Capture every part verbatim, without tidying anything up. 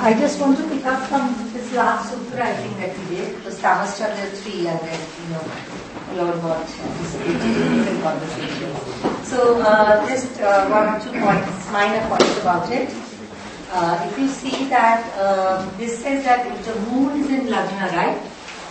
I just want to pick up from this last sutra, I think, that we did. It was Tamas Chandra three, and then, you know, we all got dissipated in different conversations. So, uh, just uh, one or two points, minor points about it. Uh, if you see that, uh, this says that if the moon is in Lagna, right?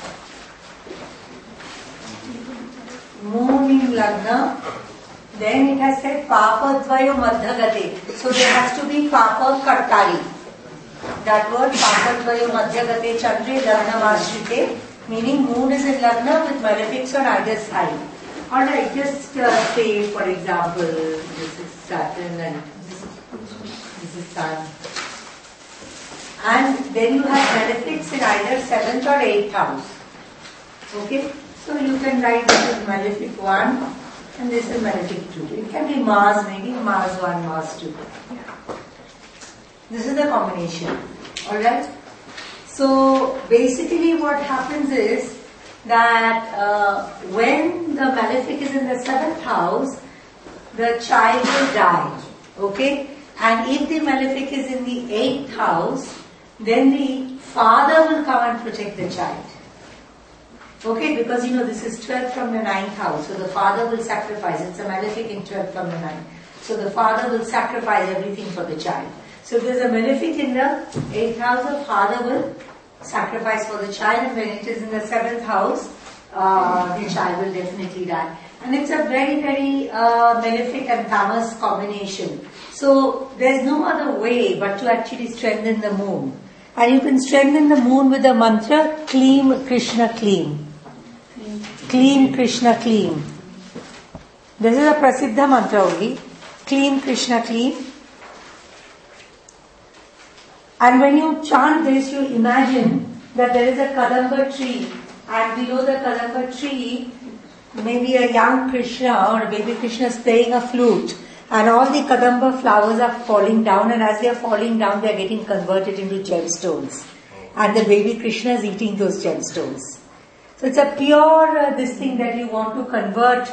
Moon in Lagna, then it has said Papa Dvayo Madhyagate. So there has to be Papa Kartari. That word Papa Dvayo Madhyagate Chandre Lagna Vashrite, meaning moon is in Lagna with malefics on either side. Alright, just uh, say for example, this is Saturn and this, this is Sun. And then you have malefics in either seventh or eighth house. Okay? So you can write this is malefic one and this is malefic two. It can be Mars, maybe Mars one, Mars two. This is the combination. Alright? So basically what happens is that uh, when the malefic is in the seventh house, the child will die. Okay? And if the malefic is in the eighth house, then the father will come and protect the child. Okay, because you know this is twelve from the ninth house, so the father will sacrifice. It's a malefic in twelve from the ninth. So the father will sacrifice everything for the child. So if there's a malefic in the eighth house, the father will sacrifice for the child, and when it is in the seventh house, uh, the child will definitely die. And it's a very, very uh, malefic and tamas combination. So there's no other way but to actually strengthen the moon. And you can strengthen the moon with the mantra Kleem Krishna Kleem. Kleem Krishna Kleem. This is a prasiddha mantra only. Kleem Krishna Kleem. And when you chant this, you imagine that there is a Kadamba tree, and below the Kadamba tree, maybe a young Krishna or a baby Krishna is playing a flute, and all the Kadamba flowers are falling down, and as they are falling down, they are getting converted into gemstones. And the baby Krishna is eating those gemstones. So it's a pure, uh, this thing that you want to convert,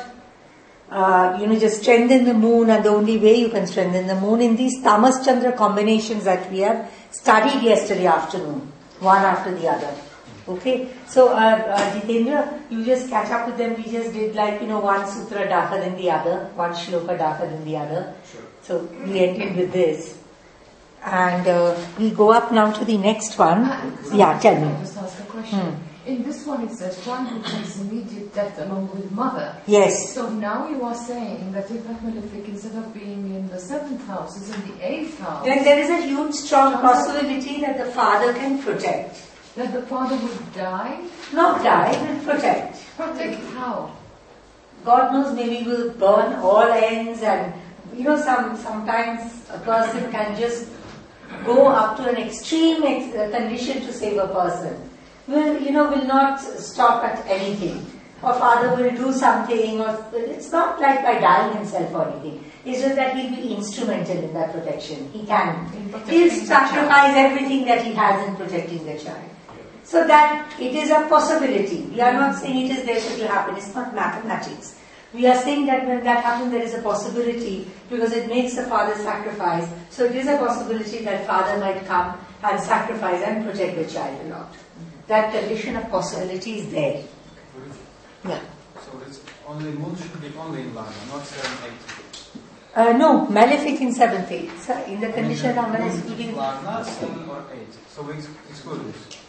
uh, you know, just strengthen the moon, and the only way you can strengthen the moon in these Tamas Chandra combinations that we have studied yesterday afternoon, one after the other. Okay, so uh, uh, Jitendra, you just catch up with them. We just did like, you know, one sutra darker than the other, one shloka darker than the other. Sure. So we ended with this. And uh, we go up now to the next one. Uh, yeah, tell me. I just ask a question. Hmm. In this one it says one who takes immediate death along with mother. Yes. So now you are saying that if that malefic, instead of being in the seventh house, is in the eighth house, Then there is a huge strong possibility that the father can protect. that the father would die? Not die, will protect. Protect how? God knows, maybe we'll burn all ends, and you know, some sometimes a person can just go up to an extreme ex- uh, condition to save a person. Will, you know, will not stop at anything. Or father will do something, or it's not like by dying himself or anything. It's just that he'll be instrumental in that protection. He can. He'll sacrifice everything that he has in protecting the child. So that it is a possibility. We are not saying it is there, so it will happen. It's not mathematics. We are saying that when that happens, there is a possibility because it makes the father sacrifice. So it is a possibility that father might come and sacrifice and protect the child a lot. That condition of possibility is there. Yeah. So it's only moon should be only in Lagna, not seven, eight. Uh, no, malefic in seventh, eighth. So in the condition Ramana is giving. Lagna, seven or eight. So we exclude this.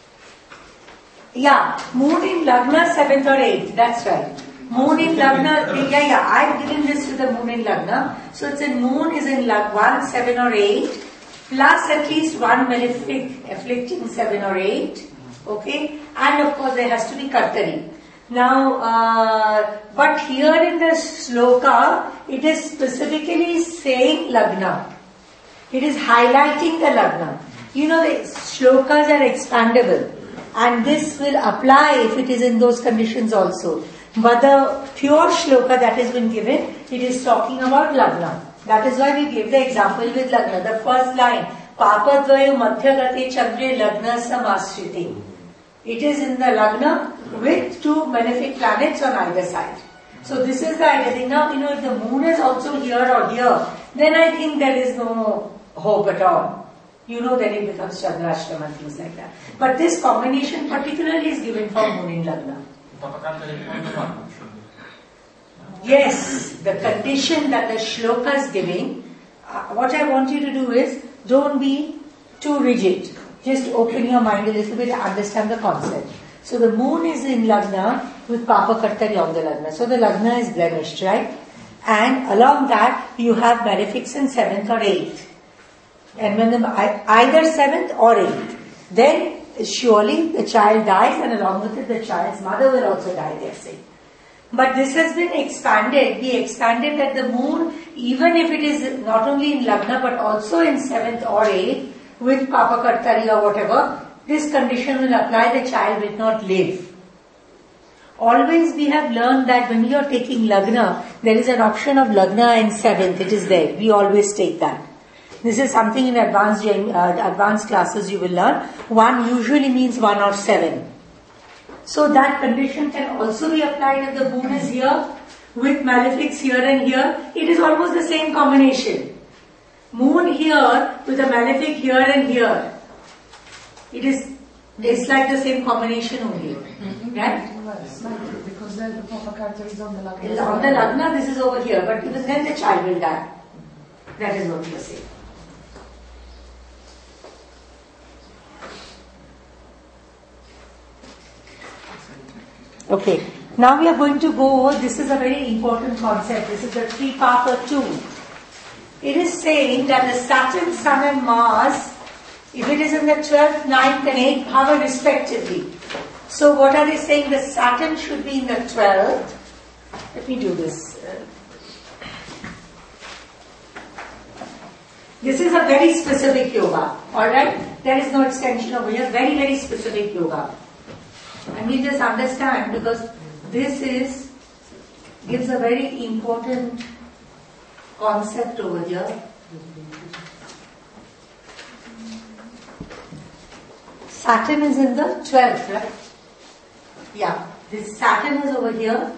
Yeah, moon in Lagna, seventh or eighth. That's right. Moon in Lagna, yeah, yeah. I've given this to the moon in Lagna. So it's in moon is in Lag one, seven or eight, plus at least one malefic afflicting seven or eight. Okay, and of course there has to be Kartari. Now, uh, but here in the sloka, it is specifically saying Lagna. It is highlighting the Lagna. You know, the shlokas are expandable, and this will apply if it is in those conditions also. But the pure shloka that has been given, it is talking about Lagna. That is why we gave the example with Lagna. The first line, Papa Dvayo Madhyagate Chandre Lagna Samashrite. It is in the Lagna with two malefic planets on either side. So this is the idea. Now, you know, if the moon is also here or here, then I think there is no hope at all. you know then it becomes Chandrashtam and things like that. But this combination particularly is given for moon in Lagna. Yes, the condition that the shloka is giving, uh, what I want you to do is, don't be too rigid. Just open your mind a little bit and understand the concept. So the moon is in Lagna with Papa Kartari on the Lagna. So the Lagna is blemished, right? And along that, you have malefics in seventh or eighth. And when the, either seventh or eighth, then surely the child dies, and along with it the child's mother will also die, they are saying. But this has been expanded. We expanded that the moon, even if it is not only in Lagna but also in seventh or eighth, with Papa Kartari or whatever, this condition will apply, the child will not live. Always we have learned that when you are taking Lagna, there is an option of Lagna in seventh, it is there. We always take that. This is something in advanced, uh, advanced classes you will learn. One usually means one or seven. So that condition can also be applied if the moon is here, with malefics here and here. It is almost the same combination. Moon here with a malefic here and here. It is, it's like the same combination only. Mm-hmm. Right? Right, because then the Papa Kartari is on the Lagna. On the Lagna, this is over here, but even then the child will die. That is what we are saying. Okay, now we are going to go over, this is a very important concept, this is the three Papa two. It is saying that the Saturn, Sun and Mars, if it is in the twelfth, ninth and eighth power respectively. So what are they saying? The Saturn should be in the twelfth. Let me do this. This is a very specific yoga, alright? There is no extension over here, very very specific yoga. And we just understand because this is, gives a very important concept over here. Saturn is in the twelfth, right? Yeah, this Saturn is over here.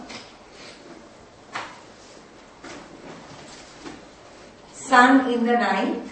Sun in the ninth.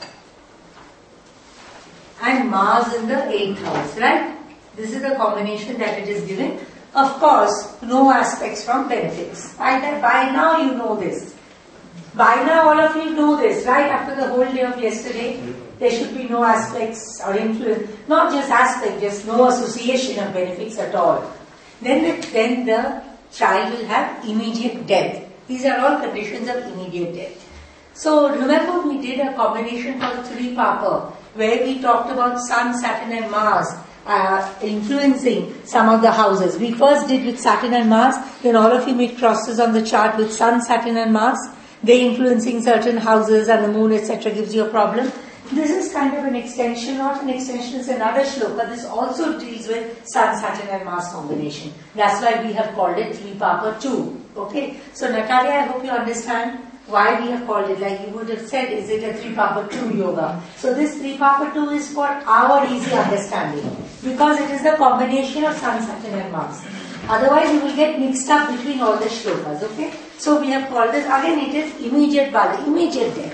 And Mars in the eighth house, right? This is the combination that it is given. Of course, no aspects from benefics. By, by now you know this. By now all of you know this, right? After the whole day of yesterday, there should be no aspects or influence. Not just aspect, just no association of benefics at all. Then the, then the child will have immediate death. These are all conditions of immediate death. So remember we did a combination called three Papa, where we talked about Sun, Saturn and Mars. Uh, influencing some of the houses. We first did with Saturn and Mars, then all of you made crosses on the chart with Sun, Saturn and Mars. They influencing certain houses and the moon, et cetera gives you a problem. This is kind of an extension, not an extension, it's another shloka. This also deals with Sun, Saturn and Mars combination. That's why we have called it three Papa two. Okay? So Natalia, I hope you understand why we have called it, like you would have said, is it a three Papa two yoga? So this three Papa two is for our easy understanding, because it is the combination of Sun, Saturn and Mars. Otherwise you will get mixed up between all the shlokas, okay? So we have called this, again it is immediate bala, immediate death.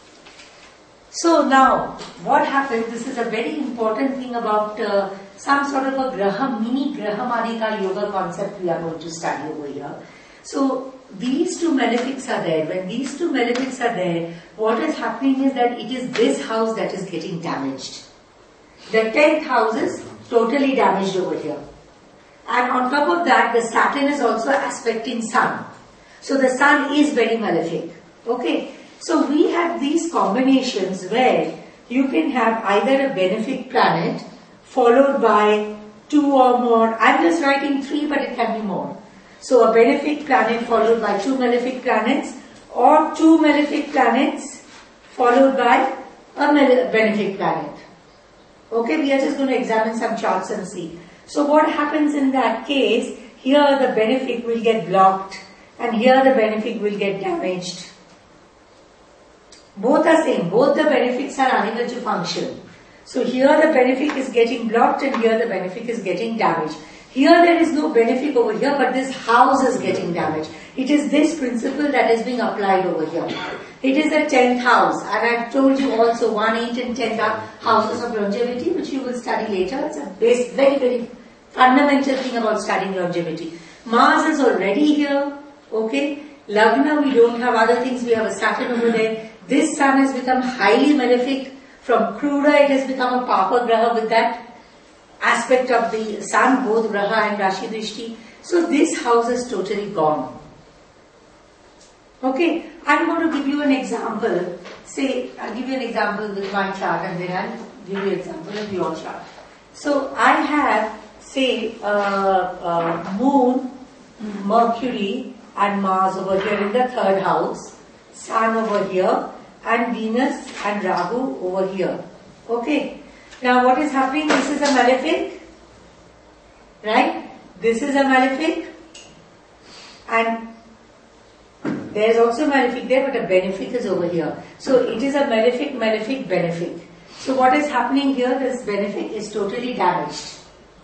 So now, what happens, this is a very important thing about uh, some sort of a graha, mini graha marika yoga concept we are going to study over here. So, these two malefics are there. When these two malefics are there, what is happening is that it is this house that is getting damaged. The tenth house is totally damaged over here. And on top of that, the Saturn is also aspecting Sun. So the Sun is very malefic. Okay. So we have these combinations where you can have either a benefic planet followed by two or more. I'm just writing three, but it can be more. So a benefic planet followed by two malefic planets, or two malefic planets followed by a benefic planet. Okay, we are just going to examine some charts and see. So what happens in that case, here the benefic will get blocked and here the benefic will get damaged. Both are same, both the benefics are unable to function. So here the benefic is getting blocked and here the benefic is getting damaged. Here there is no benefic over here, but this house is getting damaged. It is this principle that is being applied over here. It is a tenth house, and I've told you also one, eight and ten are houses of longevity, which you will study later. It's a base, very, very fundamental thing about studying longevity. Mars is already here, okay? Lagna, we don't have other things, we have a Saturn over there. This sun has become highly malefic. From Kruda, it has become a Papa Graha with that aspect of the sun, both Graha and Rashi Drishti. So this house is totally gone. Okay, I'm going to give you an example. Say, I'll give you an example with my chart and then I'll give you an example of your chart. So I have, say, uh, uh, Moon, Mercury and Mars over here in the third house, Sun over here and Venus and Rahu over here. Okay. Now what is happening? This is a malefic, right? This is a malefic and there is also malefic there, but a benefic is over here. So it is a malefic, malefic, benefic. So what is happening here? This benefic is totally damaged.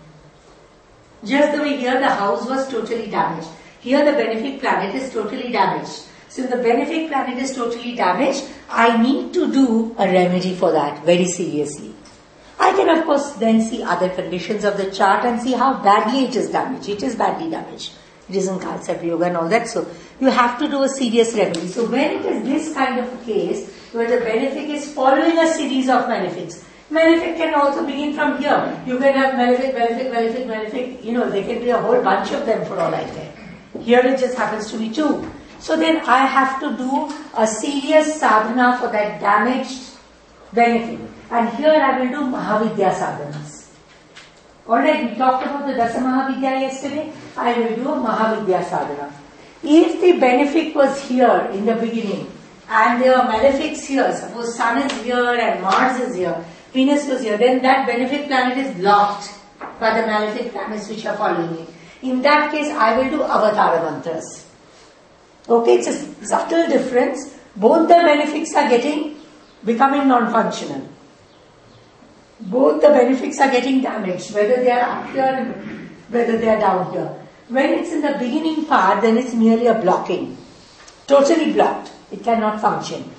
Just the way here the house was totally damaged. Here the benefic planet is totally damaged. So if the benefic planet is totally damaged, I need to do a remedy for that very seriously. I can of course then see other conditions of the chart and see how badly it is damaged. It is badly damaged. It is in Kalsakra Yoga and all that. So you have to do a serious remedy. So when it is this kind of a case, where the benefic is following a series of malefics. Malefic can also begin from here. You can have malefic, malefic, malefic, malefic. You know, there can be a whole bunch of them for all I care. Here it just happens to be two. So then I have to do a serious sadhana for that damaged benefic. And here I will do Mahavidya sadhanas. Alright, we talked about the Dasa Mahavidya yesterday. I will do a Mahavidya sadhana. If the benefic was here in the beginning, and there are malefics here, suppose Sun is here and Mars is here, Venus was here, then that benefic planet is blocked by the malefic planets which are following it. In that case, I will do Avatara mantras. Okay, it's a subtle difference. Both the benefics are getting, becoming non-functional. Both the benefics are getting damaged, whether they are up here and whether they are down here. When it's in the beginning part, then it's merely a blocking. Totally blocked. It cannot function.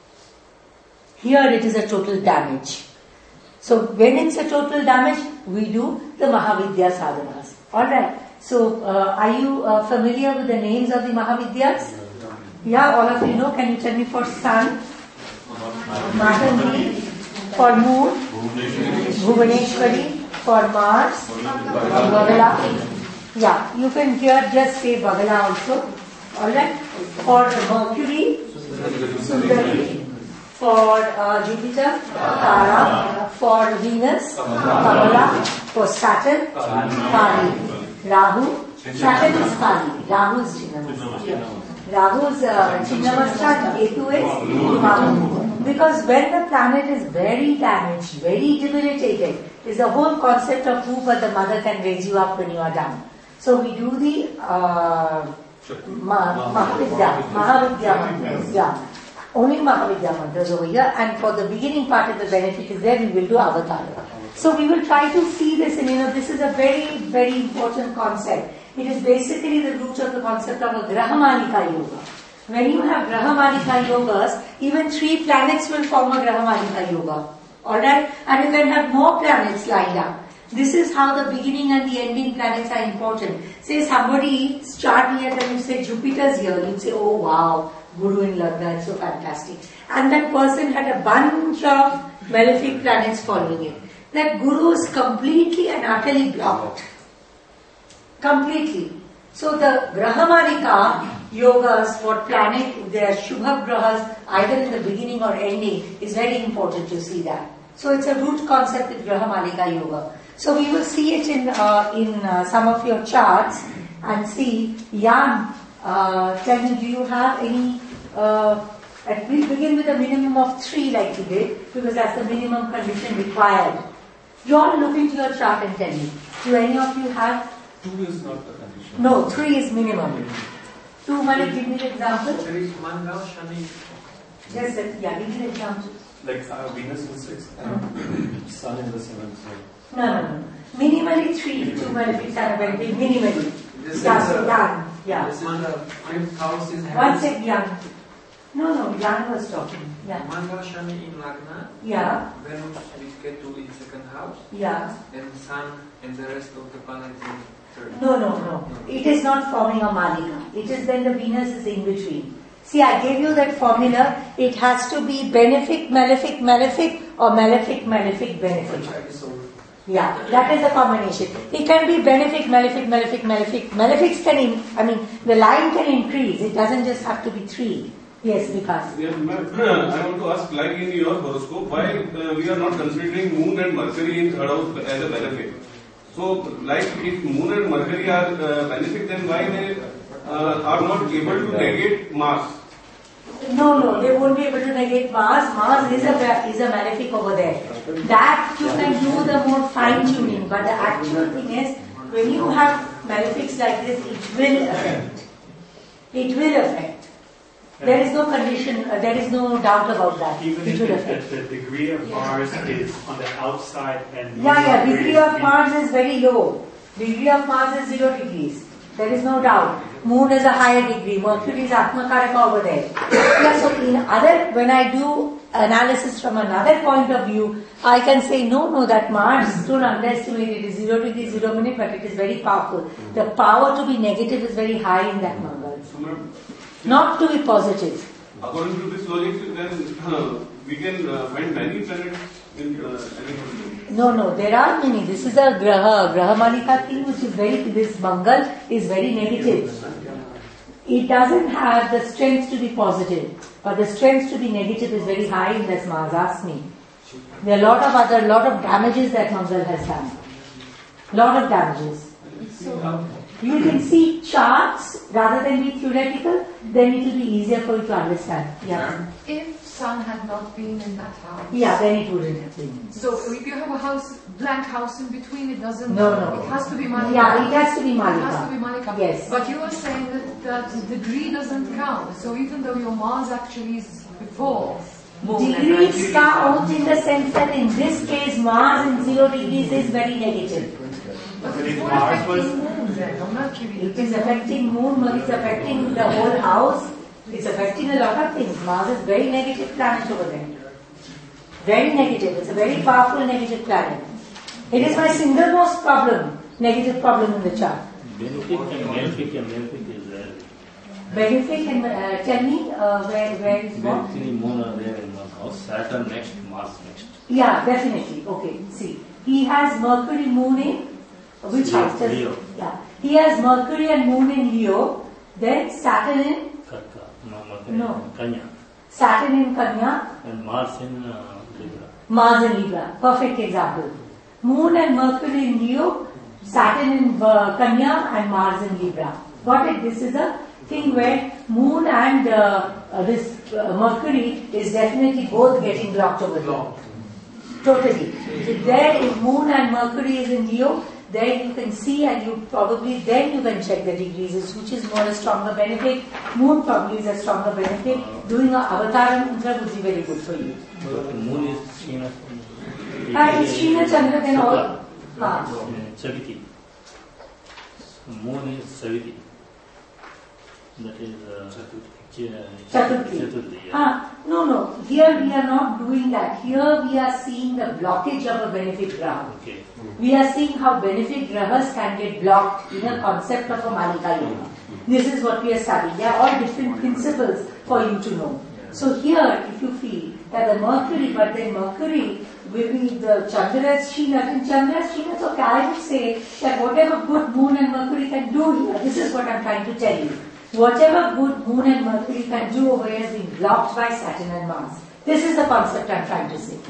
Here it is a total damage. So when it's a total damage, we do the Mahavidya sadhanas. Alright. So uh, are you uh, familiar with the names of the Mahavidyas? Yeah, all of you know. Can you tell me for Sun? Mahatangiri. For Moon? Bhuvaneshwari. For Mars? Bagala. Yeah, you can here just say Bagala also. Alright. For Mercury? Sundari. For uh, Jupiter? Tara. For Venus? Kamala. For Saturn? Kali. Rahu? Saturn is Kali. Rahu is Chinnamasta. Rahu is uh, Chinnamasta. Ketu is Mahu. Because when the planet is very damaged, very debilitated, is the whole concept of who but the mother can raise you up when you are down. So we do the uh, Ma- Mahavidya, Mahavidya mantras. Yeah. Only Mahavidya mantras over here, and for the beginning part of the benefic is there, we will do Avatara. So we will try to see this, and you know, this is a very, very important concept. It is basically the root of the concept of a Grahamalika Yoga. When you have Grahamalika Yogas, even three planets will form a Grahamalika Yoga. Alright? And you can have more planets lined up. This is how the beginning and the ending planets are important. Say somebody's chart here and you say Jupiter's here, you'd say, oh wow, Guru in Lagna, it's so fantastic. And that person had a bunch of malefic planets following it. That Guru is completely and utterly blocked. Completely. So the Grahamalika Yogas for planet, their Shubha Grahas, either in the beginning or ending, is very important to see that. So it's a root concept with Grahamalika Yoga. So we will see it in uh, in uh, some of your charts and see. Jan, uh, tell me, do you have any? Uh, and we'll begin with a minimum of three, like you did, because that's the minimum condition required. You all look into your chart and tell me. Do any of you have? Two is not the condition. No, three is minimum. Two, Malik, give me the example. There is one now, Shani. Yes, sir. Yeah, give me the example. Like uh, Venus in sixth and Sun in the seventh. So No, no, no. Minimally three, two malefics are very big. Minimally. This Yeah, is so a- young. Yeah. This is the fifth house is One having sec, young. No, no, young was talking. Yeah. Manga Shani in Lagna, Yeah. Venus with Ketu in second house, Yeah. and Sun and the rest of the planets in third. No, no, no. It is not forming a Malika. It is when the Venus is in between. See, I gave you that formula. It has to be benefic, malefic, malefic, or malefic, malefic, benefic. Yeah, that is the combination. It can be benefic, malefic, malefic, malefic. Malefics can, in, I mean, the line can increase. It doesn't just have to be three. Yes, because. Yeah, ma'am, I want to ask, like in your horoscope, why uh, we are not considering Moon and Mercury in third house as a benefic? So, like if Moon and Mercury are uh, benefic, then why they uh, are not able to negate Mars? No, no, they won't be able to negate Mars. Mars is a is a malefic over there. That you can do the more fine tuning, but the actual thing is, when you have malefics like this, it will affect. It will affect. There is no condition, uh, there is no doubt about that. Even It if will the, affect. the degree of Mars is on the outside and Yeah, yeah, Mercury degree is of in- Mars is very low. Degree of Mars is zero degrees. There is no doubt. Moon is a higher degree. Mercury is Atmakaraka over there. Yeah, so in other, when I do analysis from another point of view, I can say, no, no, that Mars, don't underestimate it. It is zero degrees, zero minute, but it is very powerful. The power to be negative is very high in that Mangal. So, ma'am, Not to be positive. according to this logic, then uh, we can uh, find many planets in uh, any horizon. No, no, there are many. This is a Graha, Graha Malika thing which is very, this Mangal is very negative. It doesn't have the strength to be positive, but the strength to be negative is very high in this Mars, ask me. There are a lot of other, lot of damages that Mangal has done. Lot of damages. You can see charts rather than be theoretical, then it will be easier for you to understand. Yeah. If Sun had not been in that house. Yeah, then it wouldn't have been. So if you have a house, blank house in between, it doesn't. No, no. It has to be Malika. Yeah, it has to be It Malika. has to be Malika. Yes. But you are saying that, that the degree doesn't count. So even though your Mars actually is before Moon and Degrees Mercury- count in the sense that in this case Mars in zero degrees is very negative. But But it's if not Mars affecting was- Moon then, or Mercury. It is affecting Moon, it's affecting the whole house, it's affecting a lot of things. Mars is very negative planet over there. Very negative, it's a very powerful negative planet. It is my single most problem, negative problem in the chart. Benefic and malefic and malefic is there. Benefic and uh, tell me uh, where, where is what? Mercury, Moon are there in one house. Saturn next, Mars next. Yeah, definitely. Okay, see. He has Mercury, Moon in which Leo, house? Does- Leo. Yeah. He has Mercury and Moon in Leo, then Saturn in Karka, no, Mercury, No. Kanya. Saturn in Kanya, And Mars in uh, Libra. Mars in Libra. Perfect example. Moon and Mercury in Leo, Saturn in uh, Kanya and Mars in Libra. Got it? This is a thing where Moon and uh, uh, this uh, Mercury is definitely both getting blocked over here. Totally. So there, if Moon and Mercury is in Leo, then you can see and you probably, then you can check the degrees, is which is more a stronger benefit. Moon probably is a stronger benefit. Doing a avatar and Mudra would be very good for you. But Moon is Shina. Uh, it's Shina Chandra then all. Uh, Ah. Saviti. Moon is Saviti. That is uh, Ch- Chaturthi. Chaturthi, yeah. Ah, no, no. Here we are not doing that. Here we are seeing the blockage of a benefit graha. Okay. We are seeing how benefit grahas can get blocked in a concept of a Malika Yoga. This is what we are studying. They are all different principles for you to know. So here, if you feel that the Mercury, but then Mercury will be the Chandra's Shina, and Chandra's Shina, so I would say that whatever good Moon and Mercury can do here, this is what I'm trying to tell you. Whatever good Moon and Mercury can do over here has been blocked by Saturn and Mars. This is the concept I'm trying to say.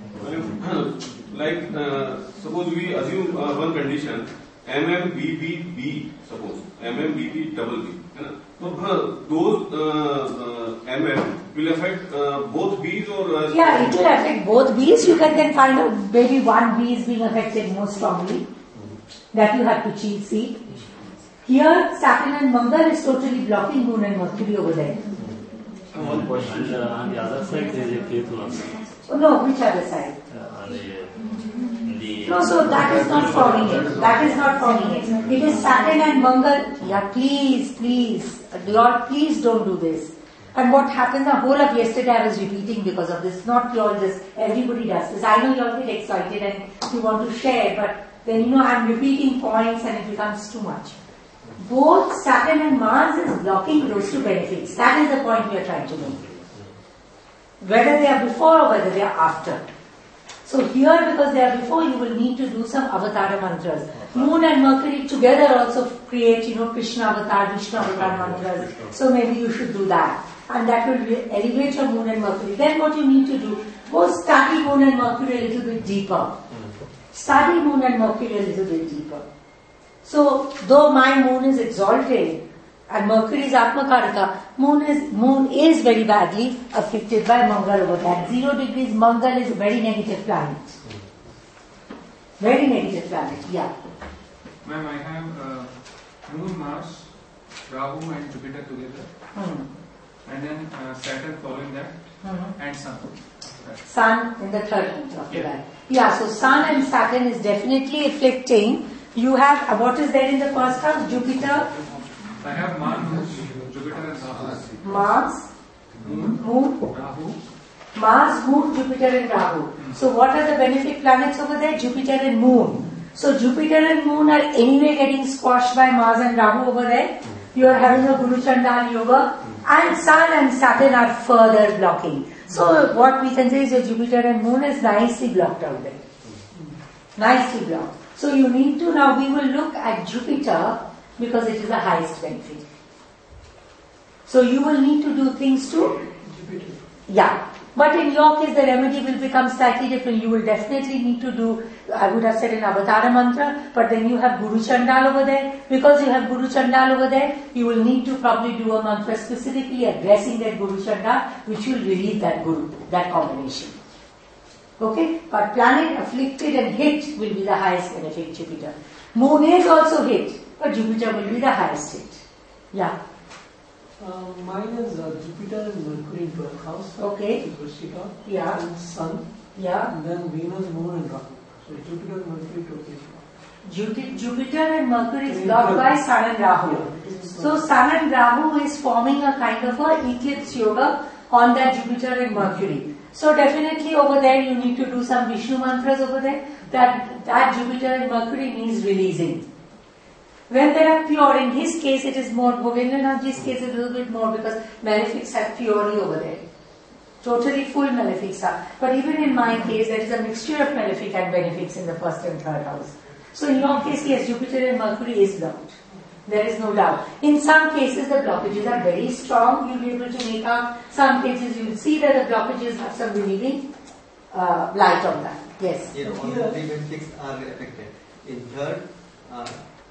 Like, uh, suppose we assume uh, one condition, M M B B B, suppose, M M B B double B. है ना? So, uh, those uh, uh, M M will affect uh, both B's or... Uh, Yeah, it will affect both B's. You can then find out maybe one B is being affected more strongly. That you have to cheat see. Here, Saturn and Mangal is totally blocking Moon and Mercury over there. One question. And uh, on the other side there is a Ketu also. Oh, no, which other side? Uh, on the, in the No, so that is not forming it. That is not forming it. It is Saturn and Mangal. Yeah, please, please. Lord, please don't do this. And what happened the whole of yesterday I was repeating because of this. Not you all this. Everybody does this. I know you all get excited and you want to share, but then you know I'm repeating points and it becomes too much. Both Saturn and Mars is blocking those two benefics. That is the point we are trying to make. Whether they are before or whether they are after. So here, because they are before, you will need to do some avatara mantras. Moon and Mercury together also create, you know, Krishna avatar, Vishnu avatar mantras. So maybe you should do that. And that will elevate your Moon and Mercury. Then what you need to do, go study Moon and Mercury a little bit deeper. Study Moon and Mercury a little bit deeper. So, though my Moon is exalted, and Mercury is Atmakaraka, Moon is Moon is very badly afflicted by Mangal over that. Zero degrees Mangal is a very negative planet. Very negative planet, yeah. Ma'am, I have uh, Moon, Mars, Rahu and Jupiter together. Hmm. And then uh, Saturn following that, Hmm. and Sun. Sun in the third after Yeah. that. Yeah, so Sun and Saturn is definitely afflicting. You have, uh, what is there in the first house? Jupiter, I have Mars, Jupiter and Rahu. Mars, Moon, Moon, Rahu. Mars, Moon, Jupiter and Rahu. So what are the benefic planets over there? Jupiter and Moon. So Jupiter and Moon are anyway getting squashed by Mars and Rahu over there. You are having a Guru Chandal Yoga. And Sun and Saturn are further blocking. So what we can say is your Jupiter and Moon is nicely blocked out there. Nicely blocked. So you need to, now we will look at Jupiter because it is the highest benefit. So you will need to do things to Jupiter. Yeah. But in your case, the remedy will become slightly different. You will definitely need to do, I would have said an Avatara mantra, but then you have Guru Chandal over there. Because you have Guru Chandal over there, you will need to probably do a mantra specifically addressing that Guru Chandal, which will relieve that Guru, that combination. Okay? But planet afflicted and hit will be the highest benefit, Jupiter. Moon is also hit, but Jupiter will be the highest hit. Yeah. Uh, mine is uh, Jupiter and Mercury in twelfth house. Okay. Vrishika. Yeah. And Sun. Yeah. And then Venus, Moon and Rahu. So Jupiter and Mercury totally. Jupiter, Jupiter and Mercury is blocked by Sun and Rahu. So Sun and Rahu is forming a kind of a eclipse yoga on that Jupiter and Mercury. So definitely over there you need to do some Vishnu mantras over there. That, that Jupiter and Mercury means releasing. When they are pure, in his case it is more, Govindranathji's case a little bit more because malefics have purity over there. Totally full malefics are. But even in my case there is a mixture of malefic and benefics in the first and third house. So in your case, yes, Jupiter and Mercury is blocked. There is no doubt. In some cases the blockages are very strong, you'll be able to make out. Some cases you will see that the blockages have some relieving uh, light on that. Yes. Yeah, all the three benefics are affected. In third, uh,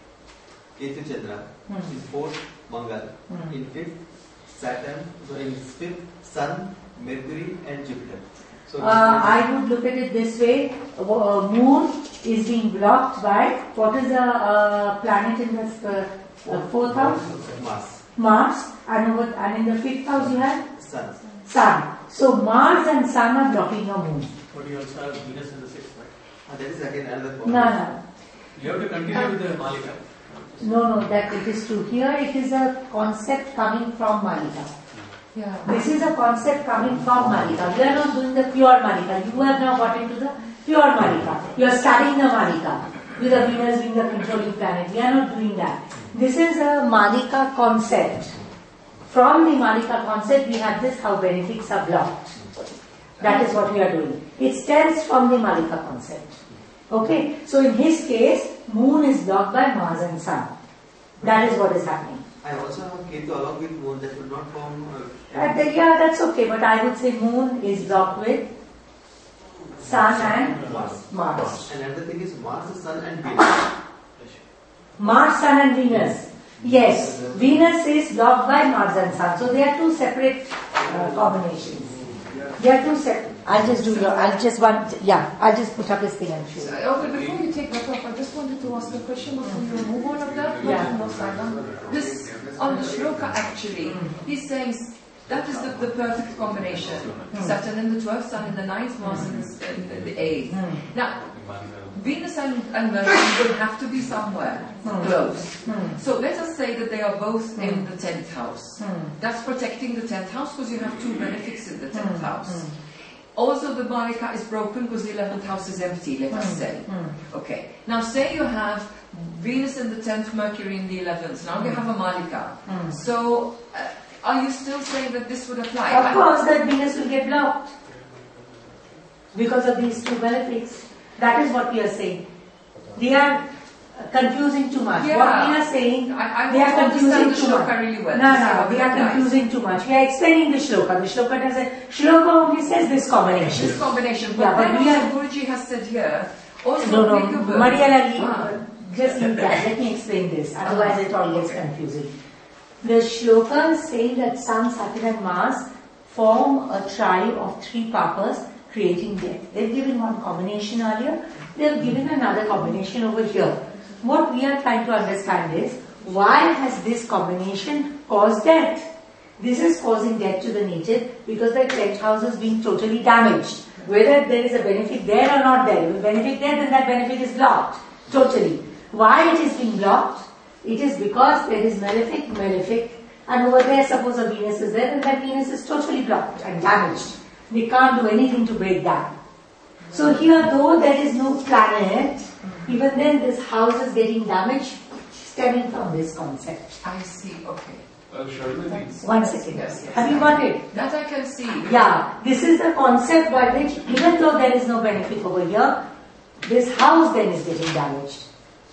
Ketu Chandra. Hmm. In fourth, Mangal. Hmm. In fifth, Saturn. So in fifth, Sun, Mercury and Jupiter. So Uh, I would look at it this way. Uh, moon is being blocked by, what is the uh, planet in the uh, uh, fourth house? Mars. Mars. And, over, and in the fifth house you have Sun. Sun. So Mars and Sun are blocking your moon. But you also have Venus in the sixth, right? Uh, that is again another No, point. no. You have to continue with the Malika. No, no, that it is true. Here it is a concept coming from Malika. Yeah. This is a concept coming from Malika. We are not doing the pure Malika. You have now got into the pure Malika. You are studying the Malika with the Venus being the controlling planet. We are not doing that. This is a Malika concept. From the Malika concept, we have this how benefics are blocked. That is what we are doing. It stems from the Malika concept. Okay, so in his case, Moon is blocked by Mars and Sun. That is what is happening. I also have Ketu along with Moon that will not form. Uh, Uh, the- yeah, that's okay, but I would say Moon is blocked with Sun and Mars. Mars. And another thing is Mars, Sun and Venus. Mars, Sun and Venus. Yes, Venus is blocked by Mars and Sun. So they are two separate uh, combinations. They are two separate. I'll just do your, I'll just one, yeah, I'll just put up this thing and show So, you. okay, before you take that off, I just wanted to ask a question before you remove all of that. Yeah. No, Simon. This, on the shloka actually, he's saying that is the, the perfect combination. Saturn in the twelfth, Sun in the ninth, Mars in the, in the, the eighth. Now, Venus and, and Mercury will have to be somewhere Hmm. close. Hmm. So let us say that they are both Hmm. in the tenth house. Hmm. That's protecting the tenth house because you have two benefics in the tenth Hmm. house. Also, the Malika is broken because the eleventh house is empty, let us Hmm. say. Hmm. Okay. Now, say you have Venus in the tenth, Mercury in the eleventh. Now you have a Malika. Hmm. So, uh, are you still saying that this would apply? Of course, that Venus will get blocked because of these two benefics. That is what we are saying. They are confusing too much. Yeah. What we are saying, I, I they are want to confusing understand the too shloka much. really well. No, to see no, how they it are applies. confusing too much. We are explaining the shloka. The shloka doesn't. Shloka only says this combination. This combination. But Yeah, but then we also are- Guruji has said here, also No, no, applicable. Mariela, leave- Ah. just leave that. Let me explain this. Otherwise, it all gets confusing. The shloka is saying that Sun, Saturn, and Mars form a tribe of three papas, creating death. They've given one combination earlier. They've given another combination over here. What we are trying to understand is why has this combination caused death? This is causing death to the native because the tenth house is being totally damaged. Whether there is a benefit there or not there, if a benefit there, then that benefit is blocked totally. Why it is being blocked? It is because there is malefic, malefic, and over there suppose a Venus is there, then that Venus is totally blocked and damaged. They can't do anything to break that. So here, though there is no planet, even then this house is getting damaged stemming from this concept. I see, okay. Uh, Sharmati, One second. Yes, yes. Have you got it? That I can see. Yeah, this is the concept by which even though there is no benefit over here, this house then is getting damaged.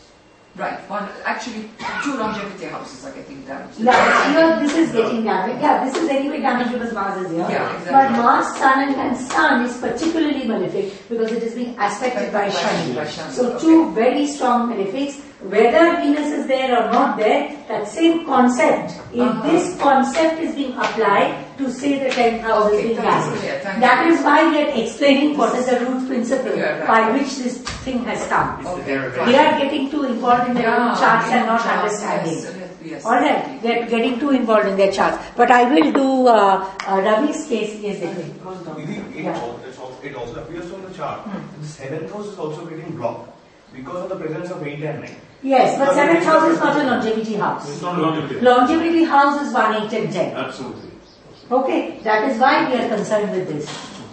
Right, one, actually two longevity houses are getting damaged. Yeah, here this is getting damaged. Yeah, this is anyway damaged because Mars is here. Yeah, exactly. But Mars, Sun and, and Sun is particularly malefic because it is being aspected by Shani. By Shani, So okay. two very strong malefics. Whether Venus is there or not there, that same concept, if Uh-huh. this concept is being applied to say the tenth house Okay, is being that is damaged. clear, thank That you. is why we are explaining what is the root principle Yeah, right. by which this thing has come. Okay, They are getting too involved in their own charts and not understanding. Yes, yes, Alright, they're getting too involved in their charts. But I will do uh, uh, Ravi's case. Yes, they will. It, Yeah. al- it's al- it also appears on the chart. The seventh house is also getting blocked because of the presence of eight and nine. Yes, but seventh house is not a longevity house. it's not longevity. Longevity house is one, eight and ten. Absolutely. Okay, that is why we are concerned with this.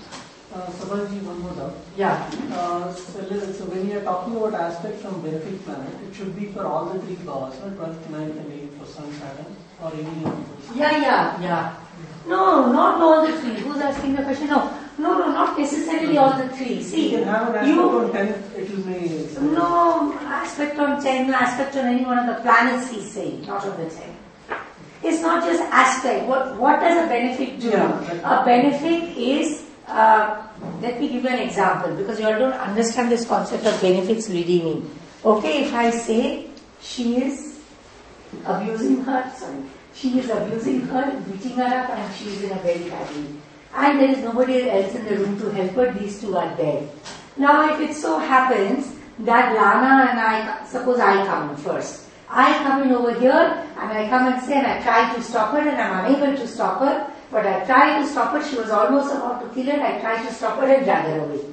Uh, Sabharji, one more doubt. Yeah. Uh, so, li- so when you are talking about aspect from benefic planet, it should be for all the three powers, no? twelfth, ninth and eighth for Sun, Saturn, or any of those. Yeah, yeah, yeah. No, not all the three. Who's asking the question? No, no, no, not necessarily all the three. See, You can have an aspect you, on tenth, it will be... no aspect on ten, aspect on any one of the planets he's saying, not on the ten. It's not just aspect. What what does a benefit do? Yeah. A benefit is, uh, let me give you an example because you all don't understand this concept of benefits redeeming. Okay, if I say she is abusing her, sorry, she is abusing her, beating her up and she is in a very bad way. And there is nobody else in the room to help her, these two are dead. Now if it so happens that Lana and I, suppose I come in first. I come in over here and I come and say and I try to stop her and I'm unable to stop her. But I try to stop her, she was almost about to kill her, I try to stop her and drag her away.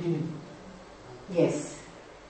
Yes.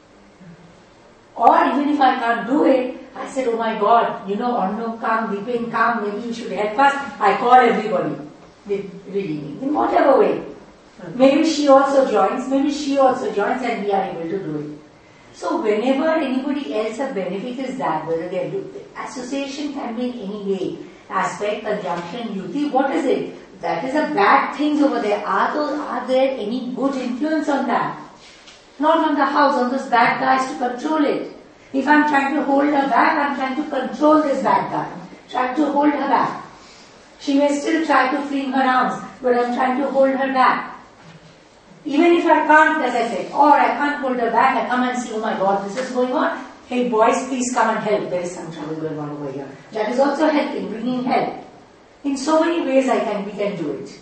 Or even if I can't do it, I said, oh my God, you know, Arnav, come, Vipin, come, maybe you should help us. I call everybody. With redeeming. In whatever way. Maybe she also joins, maybe she also joins and we are able to do it. So whenever anybody else a benefit is that, whether they do, association can be in any way, aspect, conjunction, yuti, what is it? That is a bad things over there. Are those, are there any good influence on that? Not on the house, on those bad guys to control it. If I'm trying to hold her back, I'm trying to control this bad guy. Trying to hold her back. She may still try to fling her arms, but I'm trying to hold her back. Even if I can't, as I said, or I can't hold her back, I come and see, oh my God, this is going on. Hey boys, please come and help. There is some trouble going on over here. That is also helping, bringing help. In so many ways I can, we can do it.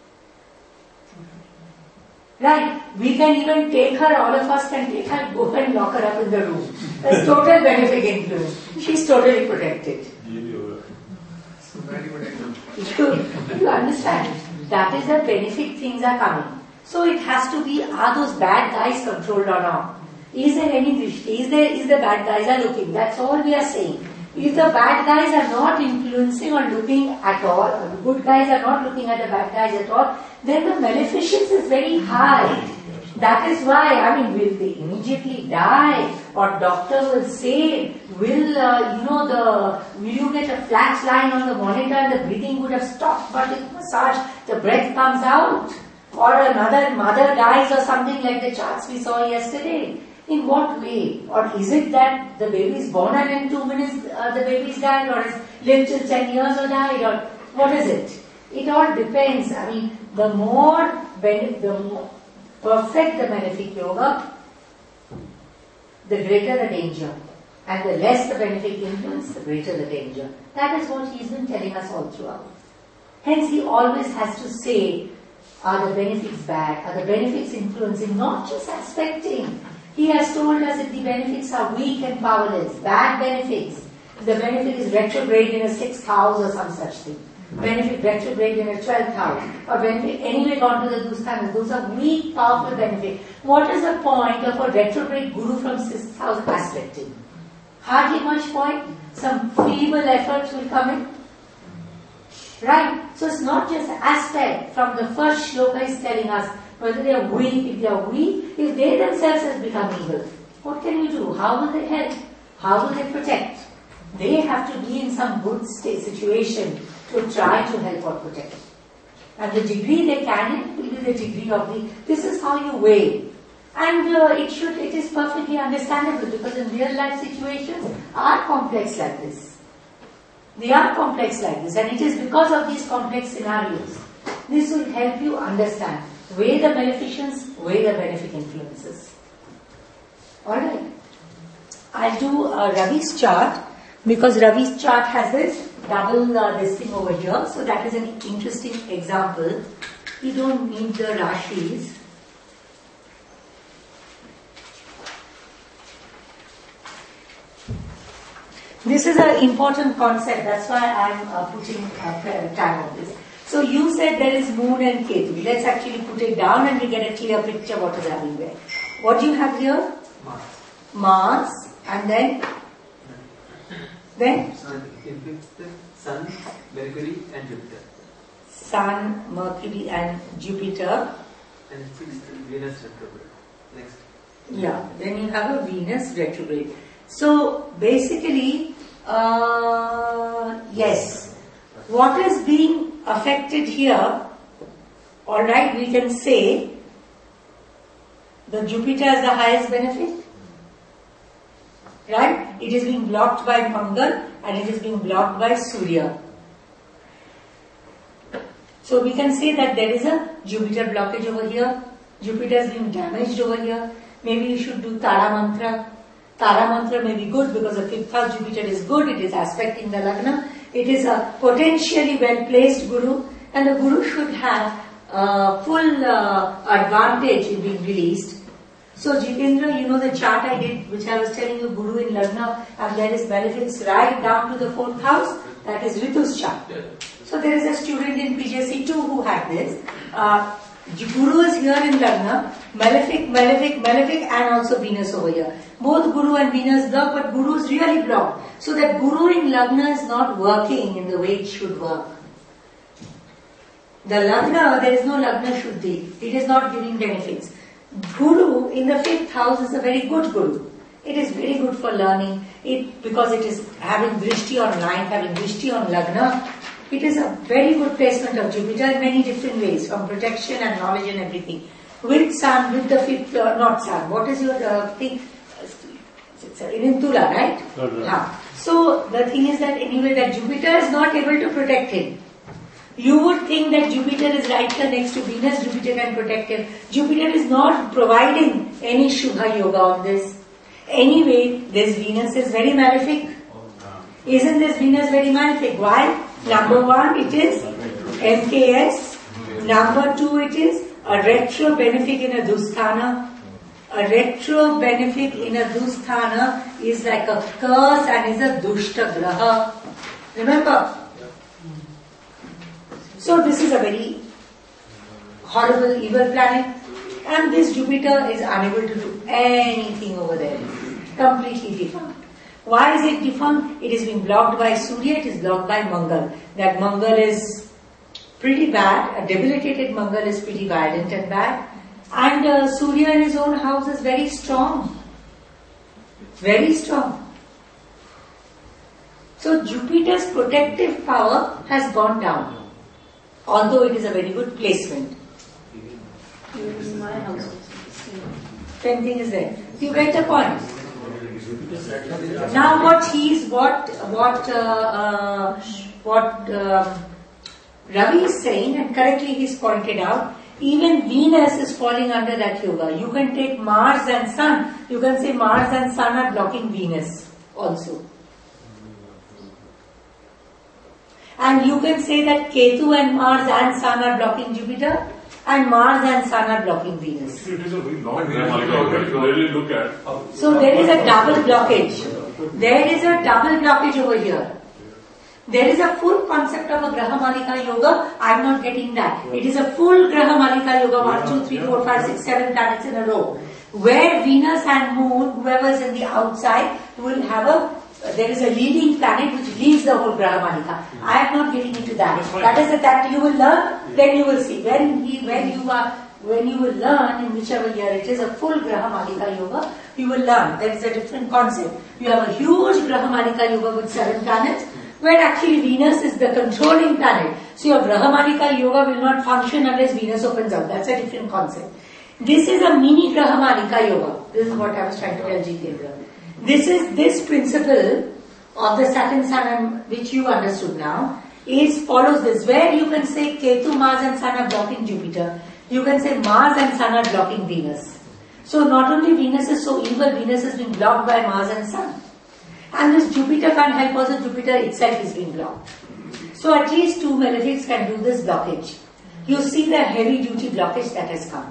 Right? We can even take her, all of us can take her, go and lock her up in the room. That's total benefic influence. She's totally protected. Very good example. You, you understand? That is the benefit things are coming. So it has to be, are those bad guys controlled or not? Is there any drishti? Is there, is the bad guys are looking? That's all we are saying. If the bad guys are not influencing or looking at all, or the good guys are not looking at the bad guys at all, then the maleficence is very high. That is why, I mean, will they immediately die? Or doctor will say, will, uh, you know, the, will you get a flash line on the monitor and the breathing would have stopped, but with massage, the breath comes out? Or another mother dies or something like the charts we saw yesterday. In what way? Or is it that the baby is born and in two minutes uh, the baby is died, or has lived till ten years or died, or what is it? It all depends. I mean, the more, benef- the more perfect the benefic yoga, the greater the danger. And the less the benefic influence, the greater the danger. That is what he's been telling us all throughout. Hence he always has to say, are the benefics bad? Are the benefics influencing? Not just aspecting. He has told us that the benefics are weak and powerless. Bad benefics. The benefit is retrograde in a sixth house or some such thing. Benefit retrograde in a twelfth house. Or benefit anyway gone to the Dusthanas. Those are weak, powerful benefits. What is the point of a retrograde guru from sixth house aspecting? Hardly much point. Some feeble efforts will come in. Right? So it's not just aspect. From the first shloka is telling us whether they are weak, if they are weak, if they themselves have become evil. What can you do? How will they help? How will they protect? They have to be in some good state situation to try to help or protect. And the degree they can in will be the degree of the, this is how you weigh. And uh, it should, it is perfectly understandable because in real life situations are complex like this. They are complex like this, and it is because of these complex scenarios. This will help you understand. Weigh the maleficence, weigh the benefic influences. Alright. I'll do uh, Ravi's chart, because Ravi's chart has this double uh, this thing over here. So that is an interesting example. You don't need the Rashis. This is an important concept. That's why I'm uh, putting uh, time on this. So you said there is moon and Ketu. Let's actually put it down and we get a clear picture what is happening there. What do you have here? Mars. Mars. And then? Then? Sun, in fifth, Sun, Mercury and Jupiter. Sun, Mercury and Jupiter. And sixth, Venus retrograde. Next. Yeah. Then you have a Venus retrograde. So basically, uh, yes. What is being affected here, alright, we can say the Jupiter is the highest benefit, right? It is being blocked by Mangal and it is being blocked by Surya. So we can say that there is a Jupiter blockage over here, Jupiter is being damaged over here. Maybe you should do Tara Mantra. Tara Mantra may be good because the fifth house Jupiter is good, it is aspecting the Lagna. It is a potentially well-placed Guru, and the Guru should have uh, full uh, advantage in being released. So Jitendra, you know the chart I did, which I was telling you, Guru in Lagna, and there is benefics right down to the fourth house, that is Ritu's chart. So there is a student in P J C two who had this. Uh, Guru is here in Lagna, malefic, malefic, malefic, and also Venus over here. Both Guru and Venus block, but Guru is really blocked. So that Guru in Lagna is not working in the way it should work. The Lagna, there is no Lagna Shuddhi. It is not giving benefits. Guru in the fifth house is a very good Guru. It is very good for learning. It because it is having Drishti on ninth, having Drishti on Lagna. It is a very good placement of Jupiter in many different ways, from protection and knowledge and everything. With Sun, with the fifth, uh, not Sun. What is your uh, thing? In Tula, right? Yeah. So the thing is that anyway, that Jupiter is not able to protect him. You would think that Jupiter is right here next to Venus, Jupiter can protect him. Jupiter is not providing any Shubha Yoga on this. Anyway, this Venus is very malefic. Isn't this Venus very malefic? Why? Number one, it is M K S. Number two, it is a retro benefic in a Dusthana. A retro benefic in a Dusthana is like a curse and is a Dushta Graha. Remember? So this is a very horrible, evil planet. And this Jupiter is unable to do anything over there. Completely defunct. Why is it defunct? It is being blocked by Surya, it is blocked by Mangal. That Mangal is pretty bad, a debilitated Mangal is pretty violent and bad. And uh, Surya in his own house is very strong. Very strong. So Jupiter's protective power has gone down. Although it is a very good placement. In my house. Same thing is there. You get the point. Now what he's, what, what, uh, uh, what uh, Ravi is saying, and correctly he's pointed out, even Venus is falling under that yoga. You can take Mars and Sun. You can say Mars and Sun are blocking Venus also. And you can say that Ketu and Mars and Sun are blocking Jupiter, and Mars and Sun are blocking Venus. It is a very long Grahamalika to really look at. So there is a double blockage. There is a double blockage over here. There is a full concept of a Grahamalika yoga. I am not getting that. It is a full Grahamalika yoga, one, two, three, four, five, six, seven planets in a row. Where Venus and Moon, whoever is in the outside, will have a, there is a leading planet which leads the whole Grahamalika. I am not getting into that. That is a, that you will learn, then you will see. When, he, when you are, when you will learn in whichever year it is a full Grahamalika yoga, you will learn. There is a different concept. You have a huge Grahamalika yoga with seven planets, where actually Venus is the controlling planet. So your Grahamalika yoga will not function unless Venus opens up. That's a different concept. This is a mini Grahamalika yoga. This is what I was trying to tell Jitendra. This is, this principle of the Saturn Sun, which you understood now, is follows this, where you can say Ketu, Mars and Sun are blocking Jupiter. You can say Mars and Sun are blocking Venus. So not only Venus is so evil, Venus is being blocked by Mars and Sun. And this Jupiter can't help us, Jupiter itself is being blocked. So at least two malefics can do this blockage. You see the heavy duty blockage that has come.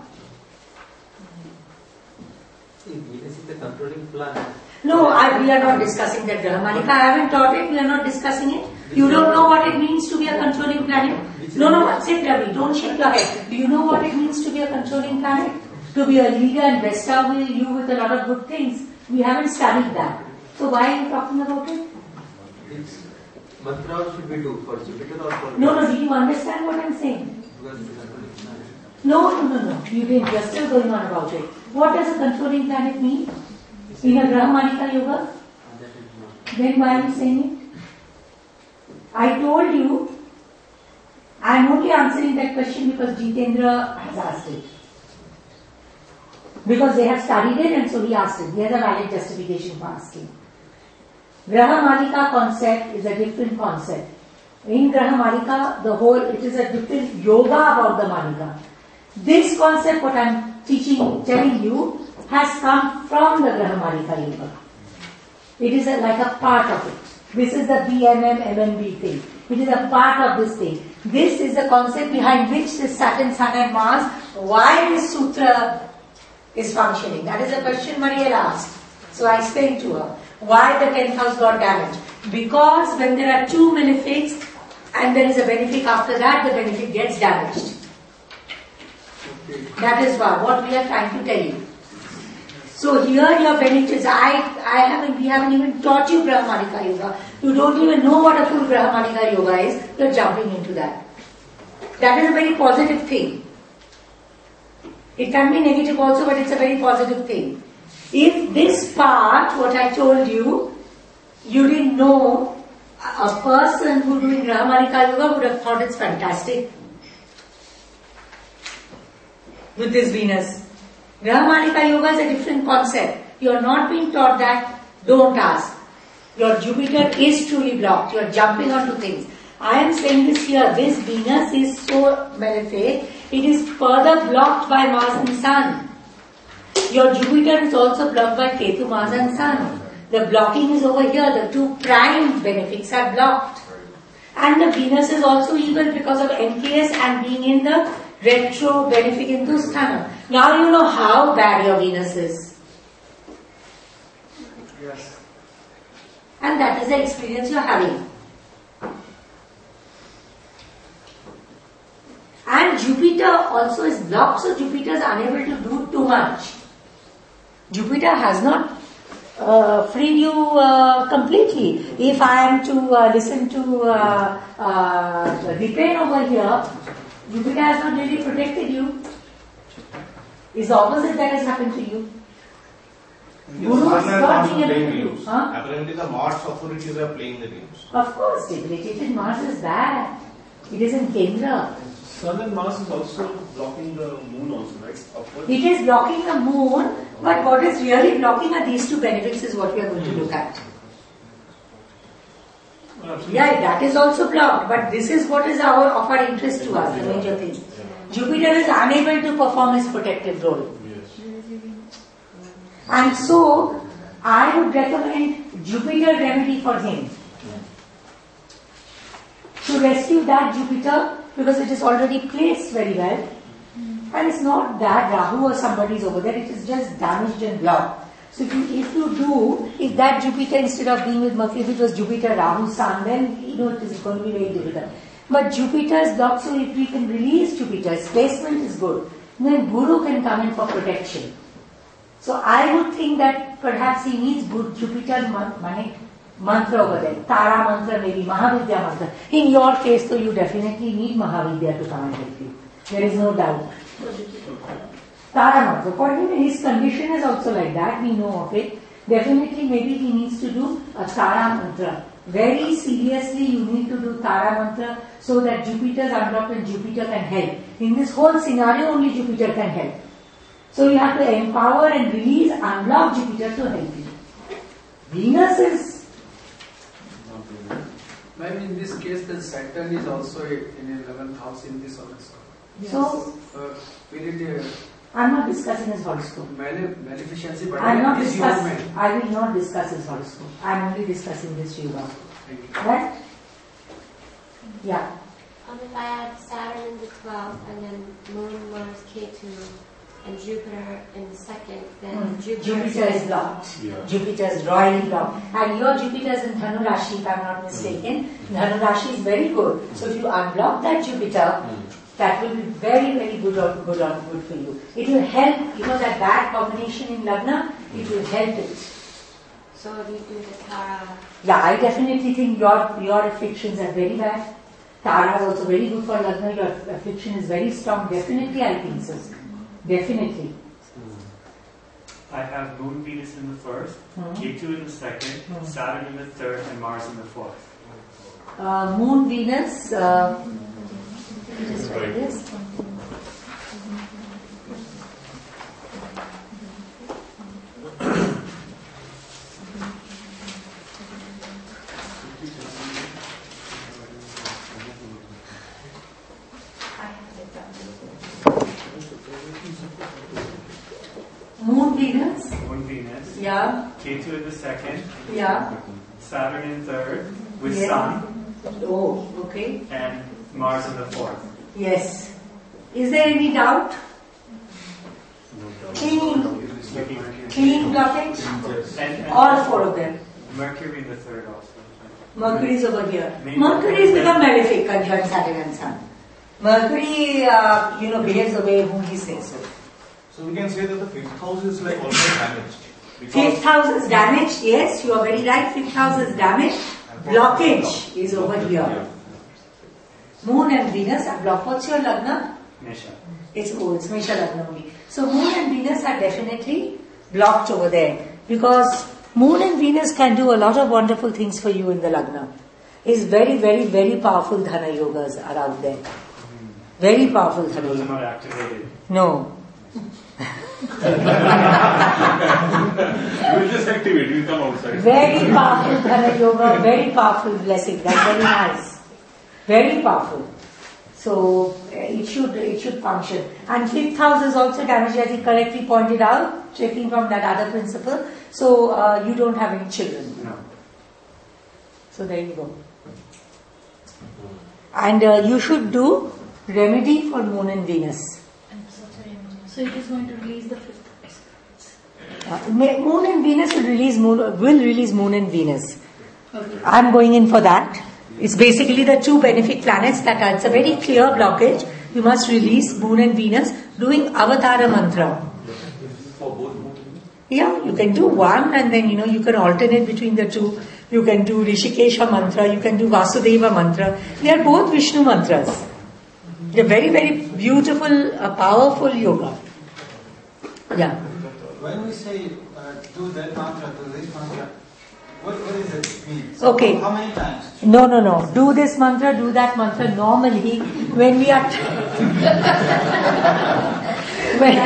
Venus is the controlling planet. No, I, we are not discussing that Grahamalika. I haven't taught it, we are not discussing it. You don't know what it means to be a controlling planet? No, no, sit Ravi, don't shake your head. Do you know what it means to be a controlling planet? To be a leader and rest out with you with a lot of good things. We haven't studied that. So why are you talking about it? Which mantra should we do for Jupiter or for No, no, do you understand what I'm saying? No, no, no, no. You didn't. You're still going on about it. What does a controlling planet mean? In a Grahamalika yoga? Then why are you saying it? I told you, I am only answering that question because Jitendra has asked it. Because they have studied it and so he asked it. He has a valid justification for asking. Grahamalika concept is a different concept. In Grahamalika, the whole, it is a different yoga about the Malika. This concept, what I am teaching, telling you, has come from the Grahamalika yoga. It is a, like a part of it. This is the B M M M M B thing. It is a part of this thing. This is the concept behind which this Saturn, Sun and Mars, why this sutra is functioning. That is a question Marielle asked. So I explained to her why the tenth house got damaged. Because when there are two malefics and there is a benefic after that, the benefic gets damaged. That is why, what we are trying to tell you. So here your benefits, I, I haven't, we haven't even taught you Grahamalika yoga. You don't even know what a full Grahamalika yoga is. You're jumping into that. That is a very positive thing. It can be negative also, but it's a very positive thing. If this part, what I told you, you didn't know, a person who doing Grahamalika yoga would have thought it's fantastic. With this Venus. Grahamalika yoga is a different concept. You are not being taught that, don't ask. Your Jupiter is truly blocked. You are jumping onto things. I am saying this here, this Venus is so malefic, it is further blocked by Mars and Sun. Your Jupiter is also blocked by Ketu, Mars and Sun. The blocking is over here, the two prime benefics are blocked. And the Venus is also evil because of N K S and being in the retro benefic Hindusthana. Now you know how bad your Venus is. Yes. And that is the experience you are having. And Jupiter also is blocked, so Jupiter is unable to do too much. Jupiter has not uh, freed you uh, completely. If I am to uh, listen to uh, uh, Dipen over here, Jupiter has not really protected you. It's the opposite that has happened to you. Guru is not being able to do. Huh? Apparently the Mars authorities are playing the games. Of course, debilitated Mars is bad. It is in Kendra. Sun and Mars is also blocking the moon also, right? Upwards. It is blocking the moon, but what is really blocking are these two benefits is what we are going to look at. Yeah, that is also blocked, but this is what is our of our interest to us, the major thing. Jupiter is unable to perform his protective role. And so, I would recommend Jupiter remedy for him. To rescue that Jupiter, because it is already placed very well. And it's not that Rahu or somebody is over there, it is just damaged and blocked. So if you, if you do, if that Jupiter instead of being with Mercury, if it was Jupiter, Rahu, Sun, then you know it is going to be very difficult. But Jupiter is blocked, so if we can release Jupiter's placement is good, then Guru can come in for protection. So I would think that perhaps he needs Jupiter mantra over there. Tara mantra, maybe Mahavidya mantra. In your case, though, you definitely need Mahavidya to come and help you. There is no doubt. Tara mantra. For him, his condition is also like that. We know of it. Definitely, maybe he needs to do a Tara mantra. Very seriously, you need to do Tara mantra so that Jupiter is unblocked and Jupiter can help. In this whole scenario, only Jupiter can help. So you have to empower and release, unblock Jupiter to help you. Venus is... Maybe in this case, the Saturn is also in eleventh house in this horoscope. Yes. So, uh, we need a... I'm not discussing his horoscope. Maleficence, but I'm not this discussing. I will not discuss his horoscope. I'm only discussing this yoga. Right? Yeah. Um, if I had Saturn in the twelfth and then Moon, Mars, Ketu, and Jupiter in the second, then Mm. Jupiter, Jupiter is blocked. Yeah. Jupiter is royally blocked. And your Jupiter is in Dhanu Rashi, if I'm not mistaken. Dhanu Rashi is very good. So if you unblock that Jupiter, that will be very, very good or good or good for you. It will help, you know, that bad combination in Lagna, it will help it. So if you do the Tara, Yeah, I definitely think your your afflictions are very bad. Tara is also very good for Lagna. Your affliction is very strong. Definitely, I think so. Definitely. I have Moon, Venus in the first, Hmm. Ketu in the second, Hmm. Saturn in the third, and Mars in the fourth. Uh, Moon, Venus. Uh, just write this. Moon, Venus. Moon, Venus. Yeah. Ketu in the second, Yeah. Saturn in third, with Yeah. Sun, Oh, okay. and Mars in the fourth. Yes. Is there any doubt? Clean, clean blockage? And, and All four of them. Mercury in the third also. Mercury is over here. Maybe. Mercury is become malefic, conjunct Saturn and Sun. Mercury, uh, you know, behaves the way whom he says so. So we can say that the fifth house is like almost damaged. Fifth house is damaged, yes, you are very right. Fifth house is damaged. Blockage is over here. Moon and Venus are blocked. What's your Lagna? Mesha. It's oh, it's Mesha Lagna only. So Moon and Venus are definitely blocked over there because Moon and Venus can do a lot of wonderful things for you in the Lagna. It's very, very, very powerful Dhana yogas are out there. Very powerful Dhana Those are yogas. not activated. No. You will just activate, you will come outside. Very powerful Dhana yoga, very powerful blessing. That's very nice. Very powerful. So uh, it should it should function. And fifth house is also damaged, as he correctly pointed out, checking from that other principle. So uh, you don't have any children. No. So there you go. And uh, you should do remedy for Moon and Venus. So it is going to release the fifth. Uh, Moon and Venus will release Moon will release Moon and Venus. Okay. I'm going in for that. It's basically the two benefic planets that are, it's a very clear blockage. you must release Moon and Venus doing Avatara mantra. For both. Yeah, you can do one and then, you know, you can alternate between the two. You can do Rishikesha mantra, you can do Vasudeva mantra. They are both Vishnu mantras. They're very, very beautiful, uh, powerful yoga. Yeah. When we say uh, do that mantra, do this mantra, what, what does it mean? Okay. How many times? No, no, no. Do this mantra, do that mantra. Normally, when we are... when,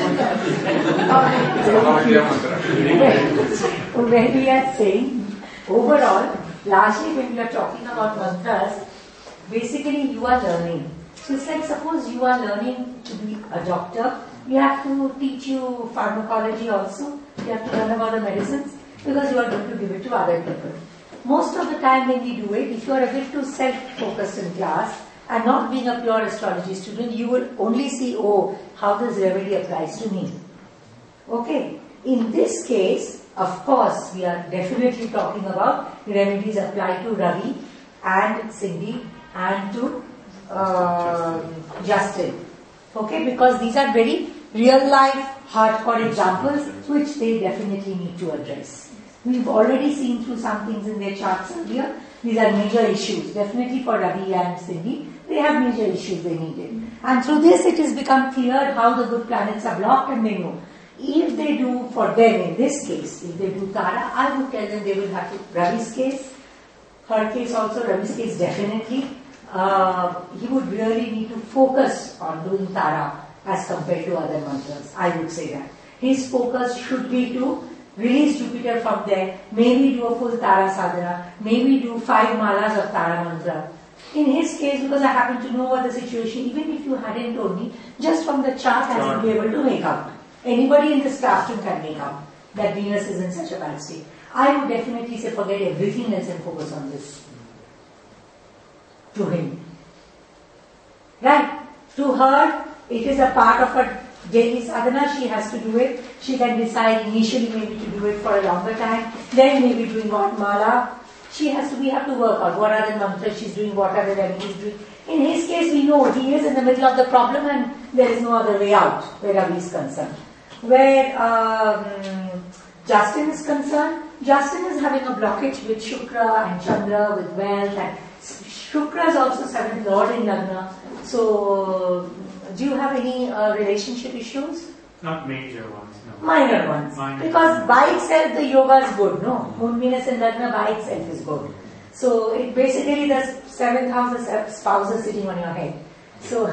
when we are saying, overall, largely when we are talking about mantras, basically you are learning. So it's like suppose you are learning to be a doctor, we have to teach you pharmacology also, you have to learn about the medicines, because you are going to give it to other people. Most of the time when we do it, if you are a bit too self-focused in class and not being a pure astrology student, you will only see, oh, how this remedy applies to me. Okay. In this case, of course, we are definitely talking about remedies apply to Ravi and Cindy and to uh, Justin. Okay, because these are very real life, hardcore examples which they definitely need to address. We've already seen through some things in their charts earlier. These are major issues. Definitely for Ravi and Cindy, they have major issues they needed. And through this it has become clear how the good planets are blocked, and they know. If they do for them in this case, if they do Tara, I would tell them they will have to, Ravi's case, her case also, Ravi's case definitely, uh, he would really need to focus on doing Tara as compared to other mantras. I would say that. His focus should be to release Jupiter from there, maybe do a full Tara sadhana, maybe do five malas of Tara mantra. In his case, because I happen to know what the situation, even if you hadn't told me, just from the chart I should be able to make out. Anybody in this classroom can make out that Venus is in such a bad state. I would definitely say forget everything else and focus on this. To him. Right? To her, it is a part of her daily sadhana, she has to do it. She can decide initially maybe to do it for a longer time, then maybe doing one mala. She has to, we have to work out what are the mantras she's doing, what are the remedies doing. In his case, we know he is in the middle of the problem and there is no other way out where Ravi is concerned. Where um, Justin is concerned, Justin is having a blockage with Shukra and Chandra, with wealth, and Shukra is also seventh lord in Lagna. So, do you have any uh, relationship issues? Not major ones, no. Minor ones. Minor. Because by itself the yoga is good, no? Moon, Venus and Lagna by itself is good. So, it basically the seventh house is spouse is sitting on your head. So,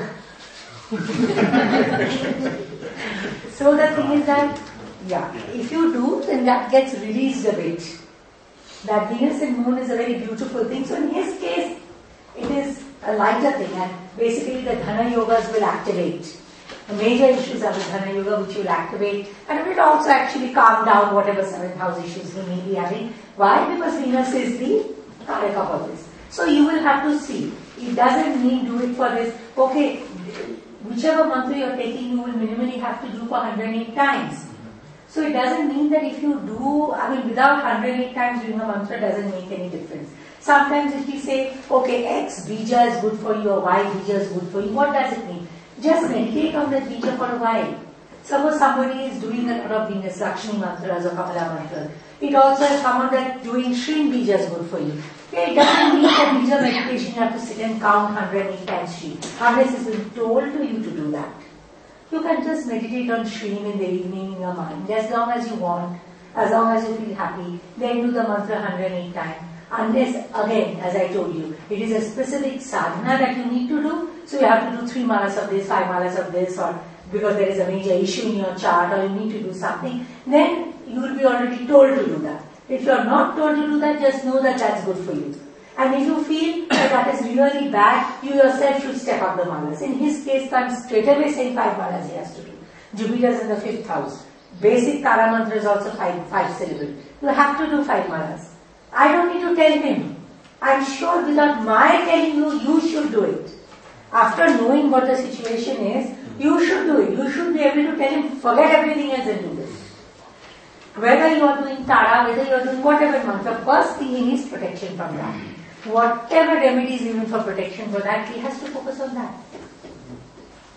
so the thing is that, yeah, if you do, then that gets released a bit. That Venus and Moon is a very beautiful thing. So in his case, it is a lighter thing, and basically the Dhana Yogas will activate. The major issues are the Dhana Yoga which will activate, and it will also actually calm down whatever seventh house issues he may be having. Why? Because Venus is the Karaka for this. So you will have to see. It doesn't mean do it for this. Okay, whichever mantra you are taking, you will minimally have to do for one hundred eight times. So it doesn't mean that if you do, I mean, without one hundred eight times doing a mantra doesn't make any difference. Sometimes if we say, okay, X bija is good for you or Y bija is good for you, what does it mean? Just meditate on that bija for a while. Suppose somebody is doing a lot of Venus, Lakshmi mantras or Kamala mantras. It also has come out that doing Shrin bija is good for you. Okay, it doesn't mean that bija meditation you have to sit and count one hundred eight times Shri, unless it's been told to you to do that. You can just meditate on Shri in the evening in your mind, as long as you want, as long as you feel happy, then do the mantra one hundred eight times. Unless, again, as I told you, it is a specific sadhana that you need to do, so you have to do three malas of this, five malas of this, or because there is a major issue in your chart, or you need to do something, then you will be already told to do that. If you are not told to do that, just know that that's good for you. And if you feel that that is really bad, you yourself should step up the malas. In his case, I'm straight away saying five malas he has to do. Jupiter is in the fifth house. Basic Tara mantra is also five, five syllable. You have to do five malas. I don't need to tell him. I'm sure without my telling you, you should do it. After knowing what the situation is, you should do it. You should be able to tell him, forget everything else and do this. Whether you are doing Tara, whether you are doing whatever mantra, first thing he needs protection from that. Whatever remedies even for protection for that, he has to focus on that.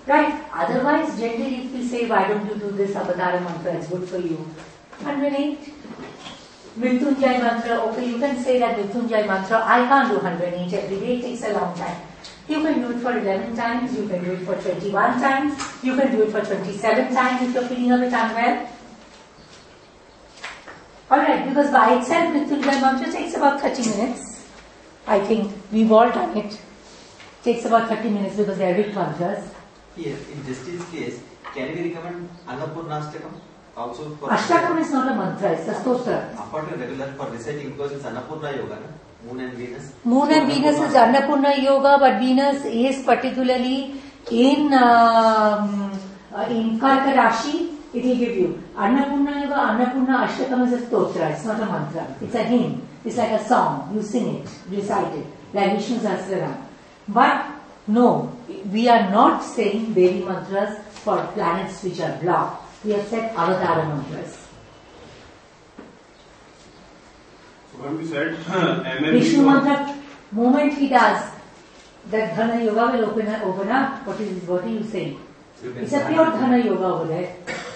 Right? Otherwise, generally, if we say, why don't you do this Avatara mantra, it's good for you. one hundred eight. Mrityunjay mantra, okay, you can say that Mrityunjay mantra, I can't do one hundred eight every day, it takes a long time. You can do it for eleven times, you can do it for twenty-one times, you can do it for twenty-seven times if you're feeling a bit unwell. Alright, because by itself, Mrityunjay mantra takes about thirty minutes. I think we've all done it. It takes about thirty minutes because they are big mantras. Here, in Justice's case, can we recommend Annapurnastakam also for... Ashtakam is not a mantra, it's a stotra. Apart from regular for reciting, because it's Annapurna Yoga, no? Moon and Venus. Moon and Venus is Annapurna Yoga, but Venus is particularly in um, uh, in Karka Rashi. It will give you Annapurna Yoga, Annapurna Ashtakam is a stotra, it's not a mantra. It's a hymn. It's like a song. You sing it, recite it, like Vishnu Sahasranam. But no, we are not saying Devi mantras for planets which are blocked. We have said Avatara mantras. When we said M L B Vishnu mantra, moment he does, that Dhana Yoga will open up. Open up. What is what are you saying? It's a pure Dhana Yoga over there.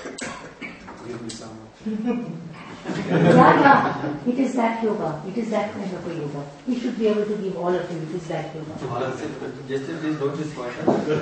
Yeah, yeah. It is that yoga. It is that kind of a yoga. We should be able to give all of you. It is that yoga. Just please note this point.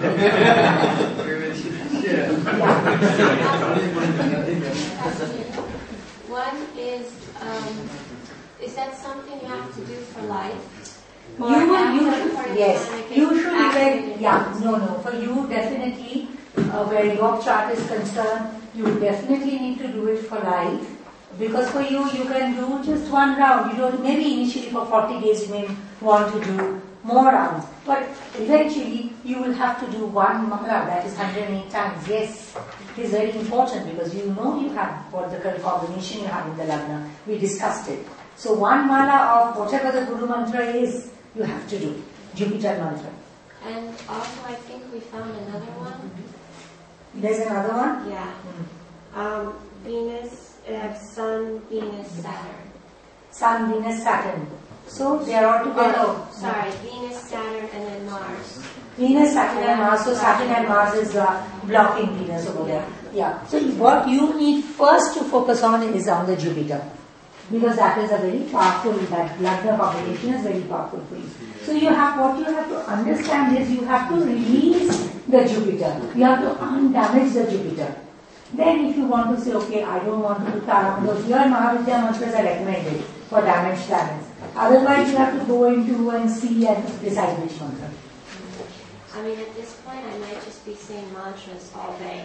One is, um, is that something you have to do for life? You Or will, after you a should, certain yes, time it you gets should activated? even, yeah, no, no, for you definitely, uh, where your chart is concerned, you definitely need to do it for life. Because for you, you can do just one round. You don't, maybe initially for forty days you may want to do more rounds. But eventually, you will have to do one mala, that is one hundred eight times. Yes, it is very important because you know you have what the combination you have in the Lagna. We discussed it. So one mala of whatever the Guru mantra is, you have to do. Jupiter mantra. And also, I think we found another one. There's another one? Yeah. Um, Venus, uh, Sun, Venus, Saturn. Sun, Venus, Saturn. So they are all together. Oh, sorry, Venus, Saturn, and then Mars. Venus, Saturn and Mars. So Saturn and Mars is uh, blocking Venus over there. Yeah. So what you need first to focus on is on the Jupiter. Because that is a very powerful, that Lagna combination is very powerful for you. So you have, what you have to understand is you have to release the Jupiter. You have to undamage the Jupiter. Then if you want to say, okay, I don't want to do Taramandals, your Mahavidya mantras are recommended for damaged planets. Otherwise you have to go into and see and decide which mantra. I mean, at this point, I might just be saying mantras all day.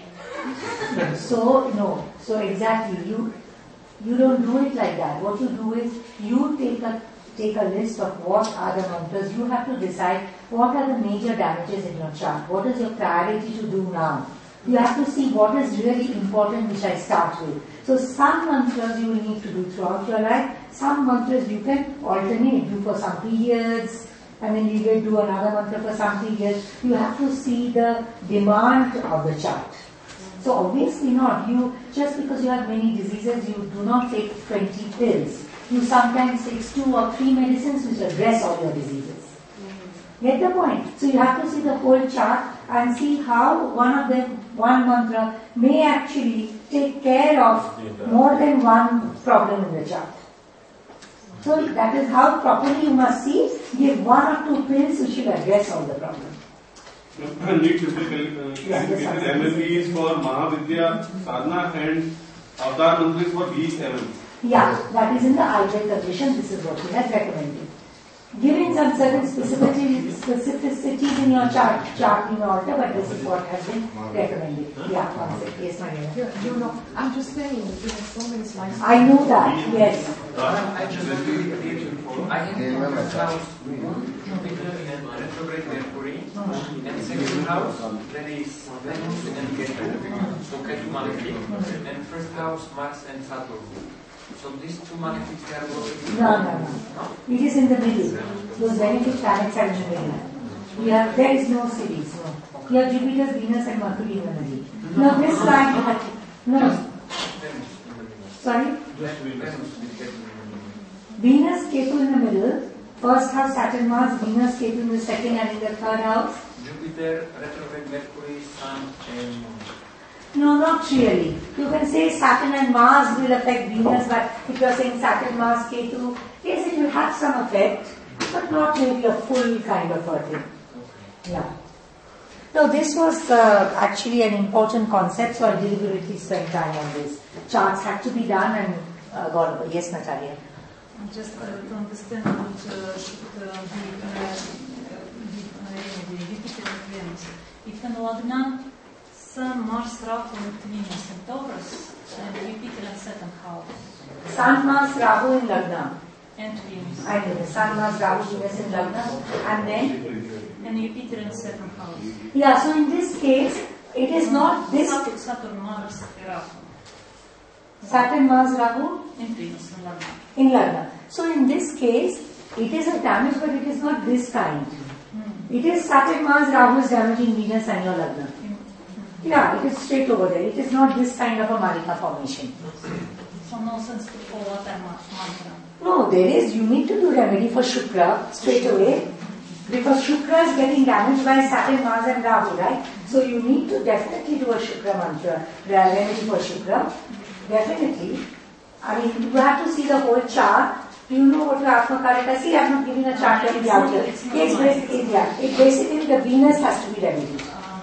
So, no. So exactly, you you don't do it like that. What you do is, you take a take a list of what are the mantras. You have to decide what are the major damages in your chart. What is your priority to do now? You have to see what is really important which I start with. So some mantras you will need to do throughout your life. Some mantras you can alternate, do for some periods, and then you will do another mantra for some periods. You have to see the demand of the chart. So obviously not. You, just because you have many diseases, you do not take twenty pills. You sometimes take two or three medicines which address all your diseases. Get the point? So you have to see the whole chart and see how one of them, one mantra may actually take care of more than one problem in the chart. So that is how properly you must see, give one or two pills which will address all the problems. Need physical, uh, physical M L B is for Mahavidya, Sadhana and Avatar mantra is for these M L B. Yeah, that is in the ideal condition. This is what he has recommended. Giving some certain specificity, specificities in your chart, chart in alter, but this is what has been recommended. Yeah, one second. Yes, my dear. You know, I'm just saying, there are so many slides. I know that, yes. I just want to be attention for. I have in first house Jupiter and retrograde Mercury, and second house there is Venus and Ketu, so Ketu malefic, and first house Mars and Saturn. So these two malefics are working. No, no, no. It is in the middle. Those benefic planets are in the middle. We have, there is no series, no. You have Jupiter, Venus and Mercury in the middle. No, this slide, no. Sorry? Venus, Ketu in the middle, First house, Saturn, Mars, Venus, Ketu in the second, and in the third house? Jupiter, retrograde Mercury, Sun, and Moon. No, not really. You can say Saturn and Mars will affect Venus, but if you are saying Saturn, Mars, Ketu, yes, it will have some effect, but not maybe a full kind of a thing. Yeah. No, this was uh, actually an important concept, so I deliberately spent time on this. Charts had to be done and uh, got, yes, Natalia. Just uh, to understand what uh, should uh, be uh, Jupiter and Venus. If in Lagna, Sun, Mars, Rahu, and Venus in Taurus, and Jupiter and Saturn house. Sun, Mars, Rahu in Lagna. And Venus. I know, Sun, Mars, Rahu, Venus in Lagna. And then? And Jupiter and Saturn house. Yeah, so in this case, it is not this. Saturn, Mars, Rahu. Saturn, Mars, Rahu? And Venus in Lagna. In Lagna. So in this case, it is a damage, but it is not this kind. Mm. It is Saturn, Mars, Rahu is damaging Venus and your Lagna. Mm. Yeah, it is straight over there. It is not this kind of a Marika formation. So no sense to follow that mantra. No, there is. You need to do remedy for Shukra straight away. Because Shukra is getting damaged by Saturn, Mars and Rahu, right? So you need to definitely do a Shukra mantra, remedy for Shukra. Definitely. I mean, you have to see the whole chart. Do you know what your Atmakarika? See, I am not giving a chart remedy out here. It's basically, yeah, it basically the Venus has to be remedied.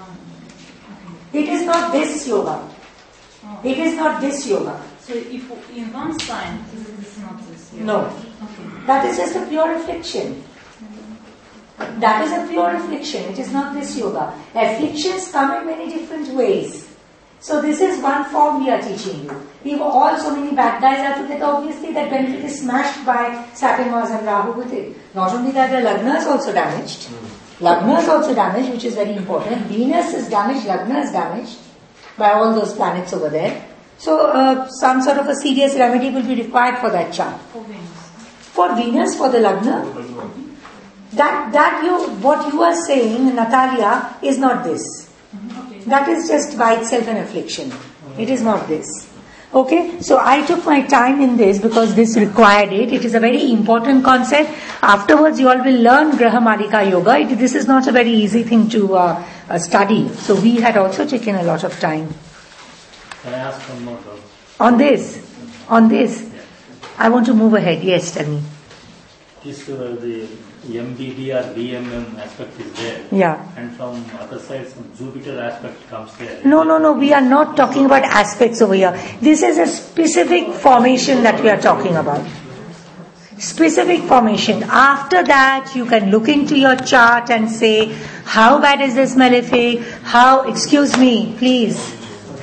It is not this yoga. It is not this yoga. So if in one sign, it is not this yoga? No. Okay. That is just a pure affliction. That is a pure affliction. It is not this yoga. Afflictions come in many different ways. So this is one form we are teaching you. If all so many bad guys are together, obviously that benefit is smashed by Saturn, Mars and Rahu with it. Not only that, the Lagna is also damaged. Lagna is also damaged, which is very important. Venus is damaged, Lagna is damaged by all those planets over there. So uh, some sort of a serious remedy will be required for that chart. For Venus. For Venus, for the Lagna, that, that you, what you are saying, Natalia, is not this. That is just by itself an affliction. It is not this. Okay, so I took my time in this because this required it. It is a very important concept. Afterwards, you all will learn Graha Marika Yoga. It, this is not a very easy thing to uh, uh, study. So we had also taken a lot of time. Can I ask one more doubt? On this? On this? I want to move ahead. Yes, tell me. This, uh, the M B D or B M M aspect is there. Yeah. And from other side, some Jupiter aspect comes there. No, no, no. We are not talking about aspects over here. This is a specific formation that we are talking about. Specific formation. After that, you can look into your chart and say, how bad is this malefic? How, excuse me, please.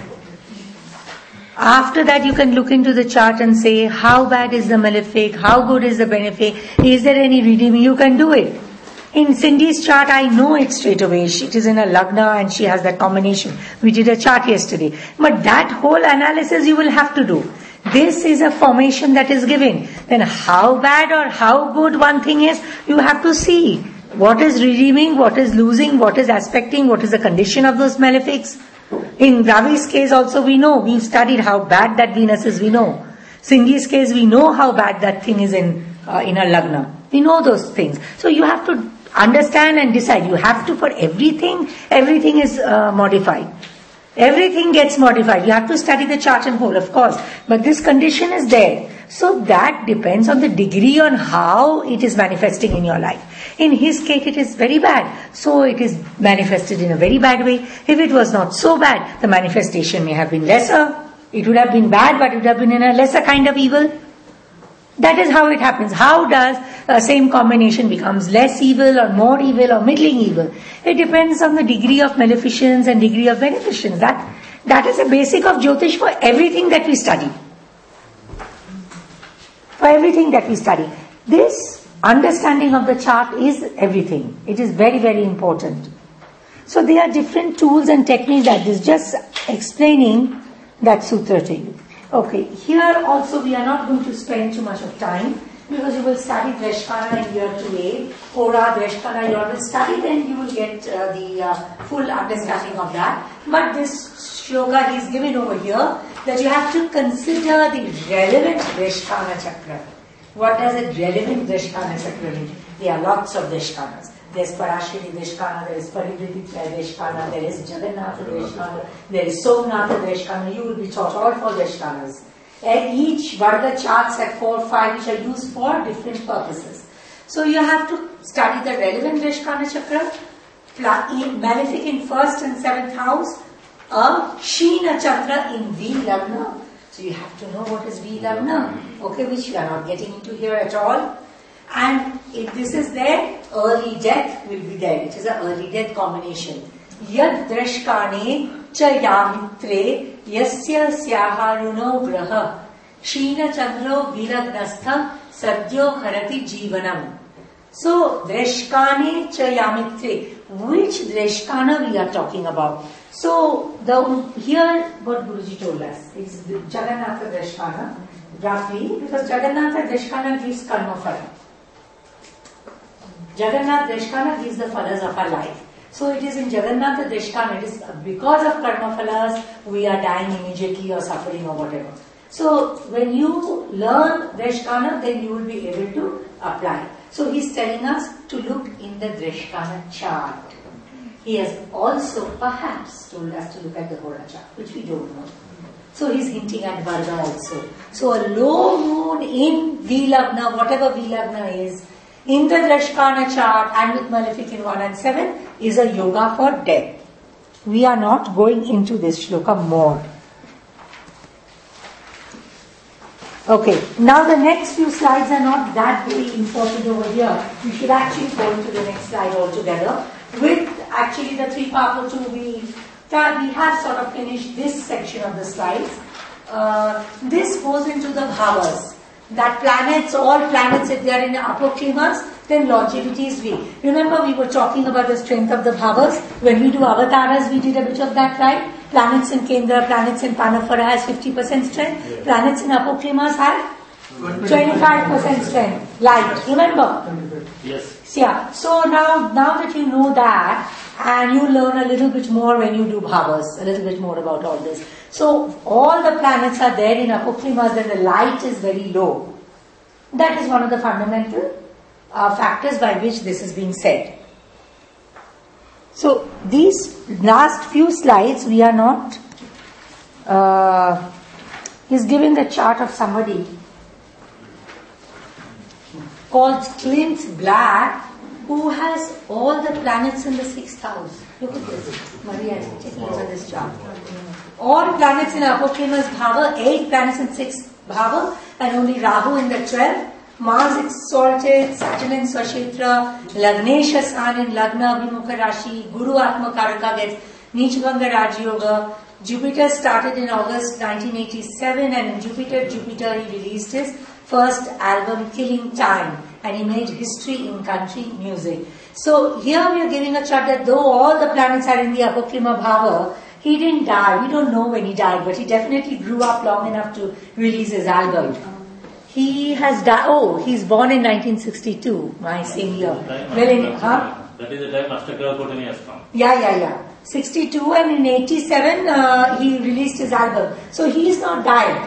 After that, you can look into the chart and say, how bad is the malefic? How good is the benefic? Is there any redeeming? You can do it. In Cindy's chart, I know it straight away. It is in a Lagna and she has that combination. We did a chart yesterday. But that whole analysis you will have to do. This is a formation that is given. Then how bad or how good one thing is, you have to see. What is redeeming? What is losing? What is aspecting? What is the condition of those malefics? In Ravi's case also we know, we've studied how bad that Venus is, we know. Cindy's case we know how bad that thing is in uh, in a Lagna. We know those things. So you have to understand and decide. You have to, for everything, everything is uh, modified. Everything gets modified. You have to study the chart and whole, of course. But this condition is there. So that depends on the degree on how it is manifesting in your life. In his case, it is very bad. So it is manifested in a very bad way. If it was not so bad, the manifestation may have been lesser. It would have been bad, but it would have been in a lesser kind of evil. That is how it happens. How does a same combination becomes less evil or more evil or middling evil? It depends on the degree of maleficence and degree of beneficence. That, that is the basic of Jyotish for everything that we study. For everything that we study. This understanding of the chart is everything. It is very, very important. So there are different tools and techniques that is just explaining that sutra to you. Okay, here also we are not going to spend too much of time because you will study Dveshkana in year two A. Hora, Dveshkana, you will study, then you will get uh, the uh, full understanding of that. But this shloka is given over here that you have to consider the relevant Dveshkana chakra. What does a relevant Dveshkana chakra mean? There are lots of Deshkanas. There's Parashari Deshkana, there is Paridhitya Deshkana, there is Jagannatha Deshkana, there is Somnatha Deshkana. You will be taught all four Deshkanas. And each Varga charts have four or five which are used for different purposes. So you have to study the relevant Deshkana Chakra, Malefic in first and seventh house, a Sheena Chandra in V Lagna. So you have to know what is V Lagna, okay, which we are not getting into here at all. And if this is there, early death will be there. It is an early death combination. Yad drashkane cha yamitre yasya syaharuno graha Sheena Chandro vilagnastha sadyo harati jivanam. So, drashkane cha yamitre. Which drashkana we are talking about? So, the here what Guruji told us, it's Jagannatha drashkana, roughly, because Jagannatha drashkana gives karma phala. Jagannath Deshkana gives the phalas of our life. So it is in Jagannatha Deshkana, it is because of karma phalas, we are dying immediately or suffering or whatever. So when you learn Deshkana, then you will be able to apply. So he is telling us to look in the Deshkana chart. He has also perhaps told us to look at the Hora chart, which we don't know. So he is hinting at Varga also. So a low moon in V Lagna, whatever V Lagna is, in the Drashkana chart and with Malefic in one and seven is a yoga for death. We are not going into this shloka more. Okay, now the next few slides are not that very important over here. We should actually go into the next slide altogether. With actually the three powerful two, we, we have sort of finished this section of the slides. Uh, this goes into the bhavas. That planets, all planets, if they are in apoklimas, then longevity is V. Remember we were talking about the strength of the bhavas. When we do avataras, we did a bit of that, right? Planets in Kendra, planets in Panafara has fifty percent strength. Yeah. Planets in apoklimas have twenty-five percent strength. Light, remember? Yes. Yeah. So now, now that you know that, and you learn a little bit more when you do bhavas, a little bit more about all this. So all the planets are there in apoklimas, then the light is very low. That is one of the fundamental uh, factors by which this is being said. So these last few slides we are not, uh, he's given the chart of somebody called Clint Black, who has all the planets in the sixth house. Look at this. Maria, take a look at this chart. All planets in Apoklima's bhava, eight planets in sixth bhava, and only Rahu in the twelfth. Mars exalted, Saturn in Swashetra, Lagnesha San in Lagna Abhimukha Rashi, Guru Atma Karaka gets Nichbanga Raj Yoga. Jupiter started in August nineteen eighty-seven, and in Jupiter, Jupiter he released his first album, Killing Time, and he made history in country music. So here we are giving a chart that though all the planets are in the Apoklima Bhava, he didn't die. We don't know when he died, but he definitely grew up long enough to release his album. He has died, oh, he's born in nineteen sixty-two, my same year. Well, in, huh? That is the time Astakara Kotani has come. Yeah, yeah, yeah. sixty-two, and in eighty-seven uh, he released his album. So he's not died.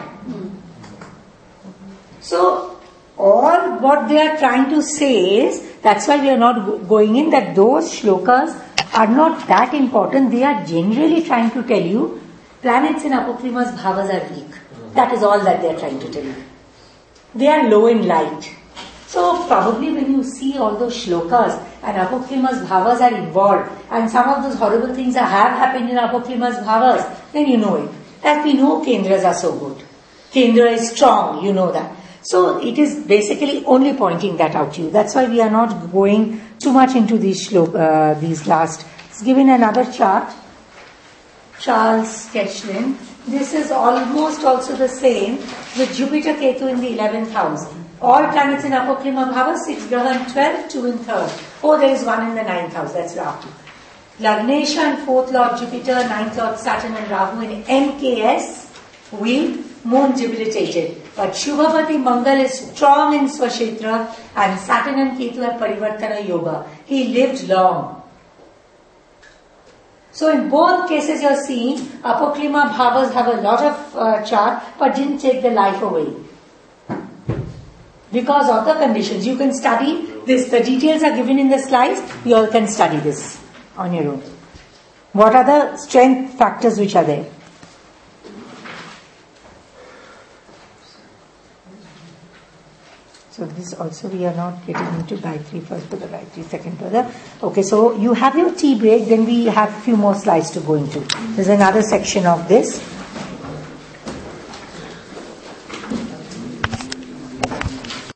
So all what they are trying to say is, that's why we are not go- going in, that those shlokas are not that important. They are generally trying to tell you planets in Apoklima's bhavas are weak. That is all that they are trying to tell you. They are low in light. So probably when you see all those shlokas and Apoklima's bhavas are involved and some of those horrible things that have happened in Apoklima's bhavas, then you know it. That we know Kendras are so good. Kendra is strong, you know that. So it is basically only pointing that out to you. That's why we are not going too much into these shlok, uh, these last. It's given another chart. Charles Ketchlin. This is almost also the same with Jupiter Ketu in the eleventh house. All planets in Apoklima Bhava, six Graha in twelve, two in third. Oh, there is one in the ninth house, that's Rahu. Lagnesha and fourth Lord Jupiter, ninth Lord Saturn and Rahu in M K S, weak, moon debilitated. But Shubhavati Mangal is strong in Swashetra and Saturn and Ketu have Parivartana Yoga. He lived long. So in both cases you are seeing Apoklima Bhavas have a lot of uh, chart but didn't take the life away. because of the conditions. You can study this. The details are given in the slides. You all can study this on your own. What are the strength factors which are there? So this also we are not getting into Gayatri first for the Gayatri second for the. Okay, so you have your tea break, then we have a few more slides to go into. There's another section of this.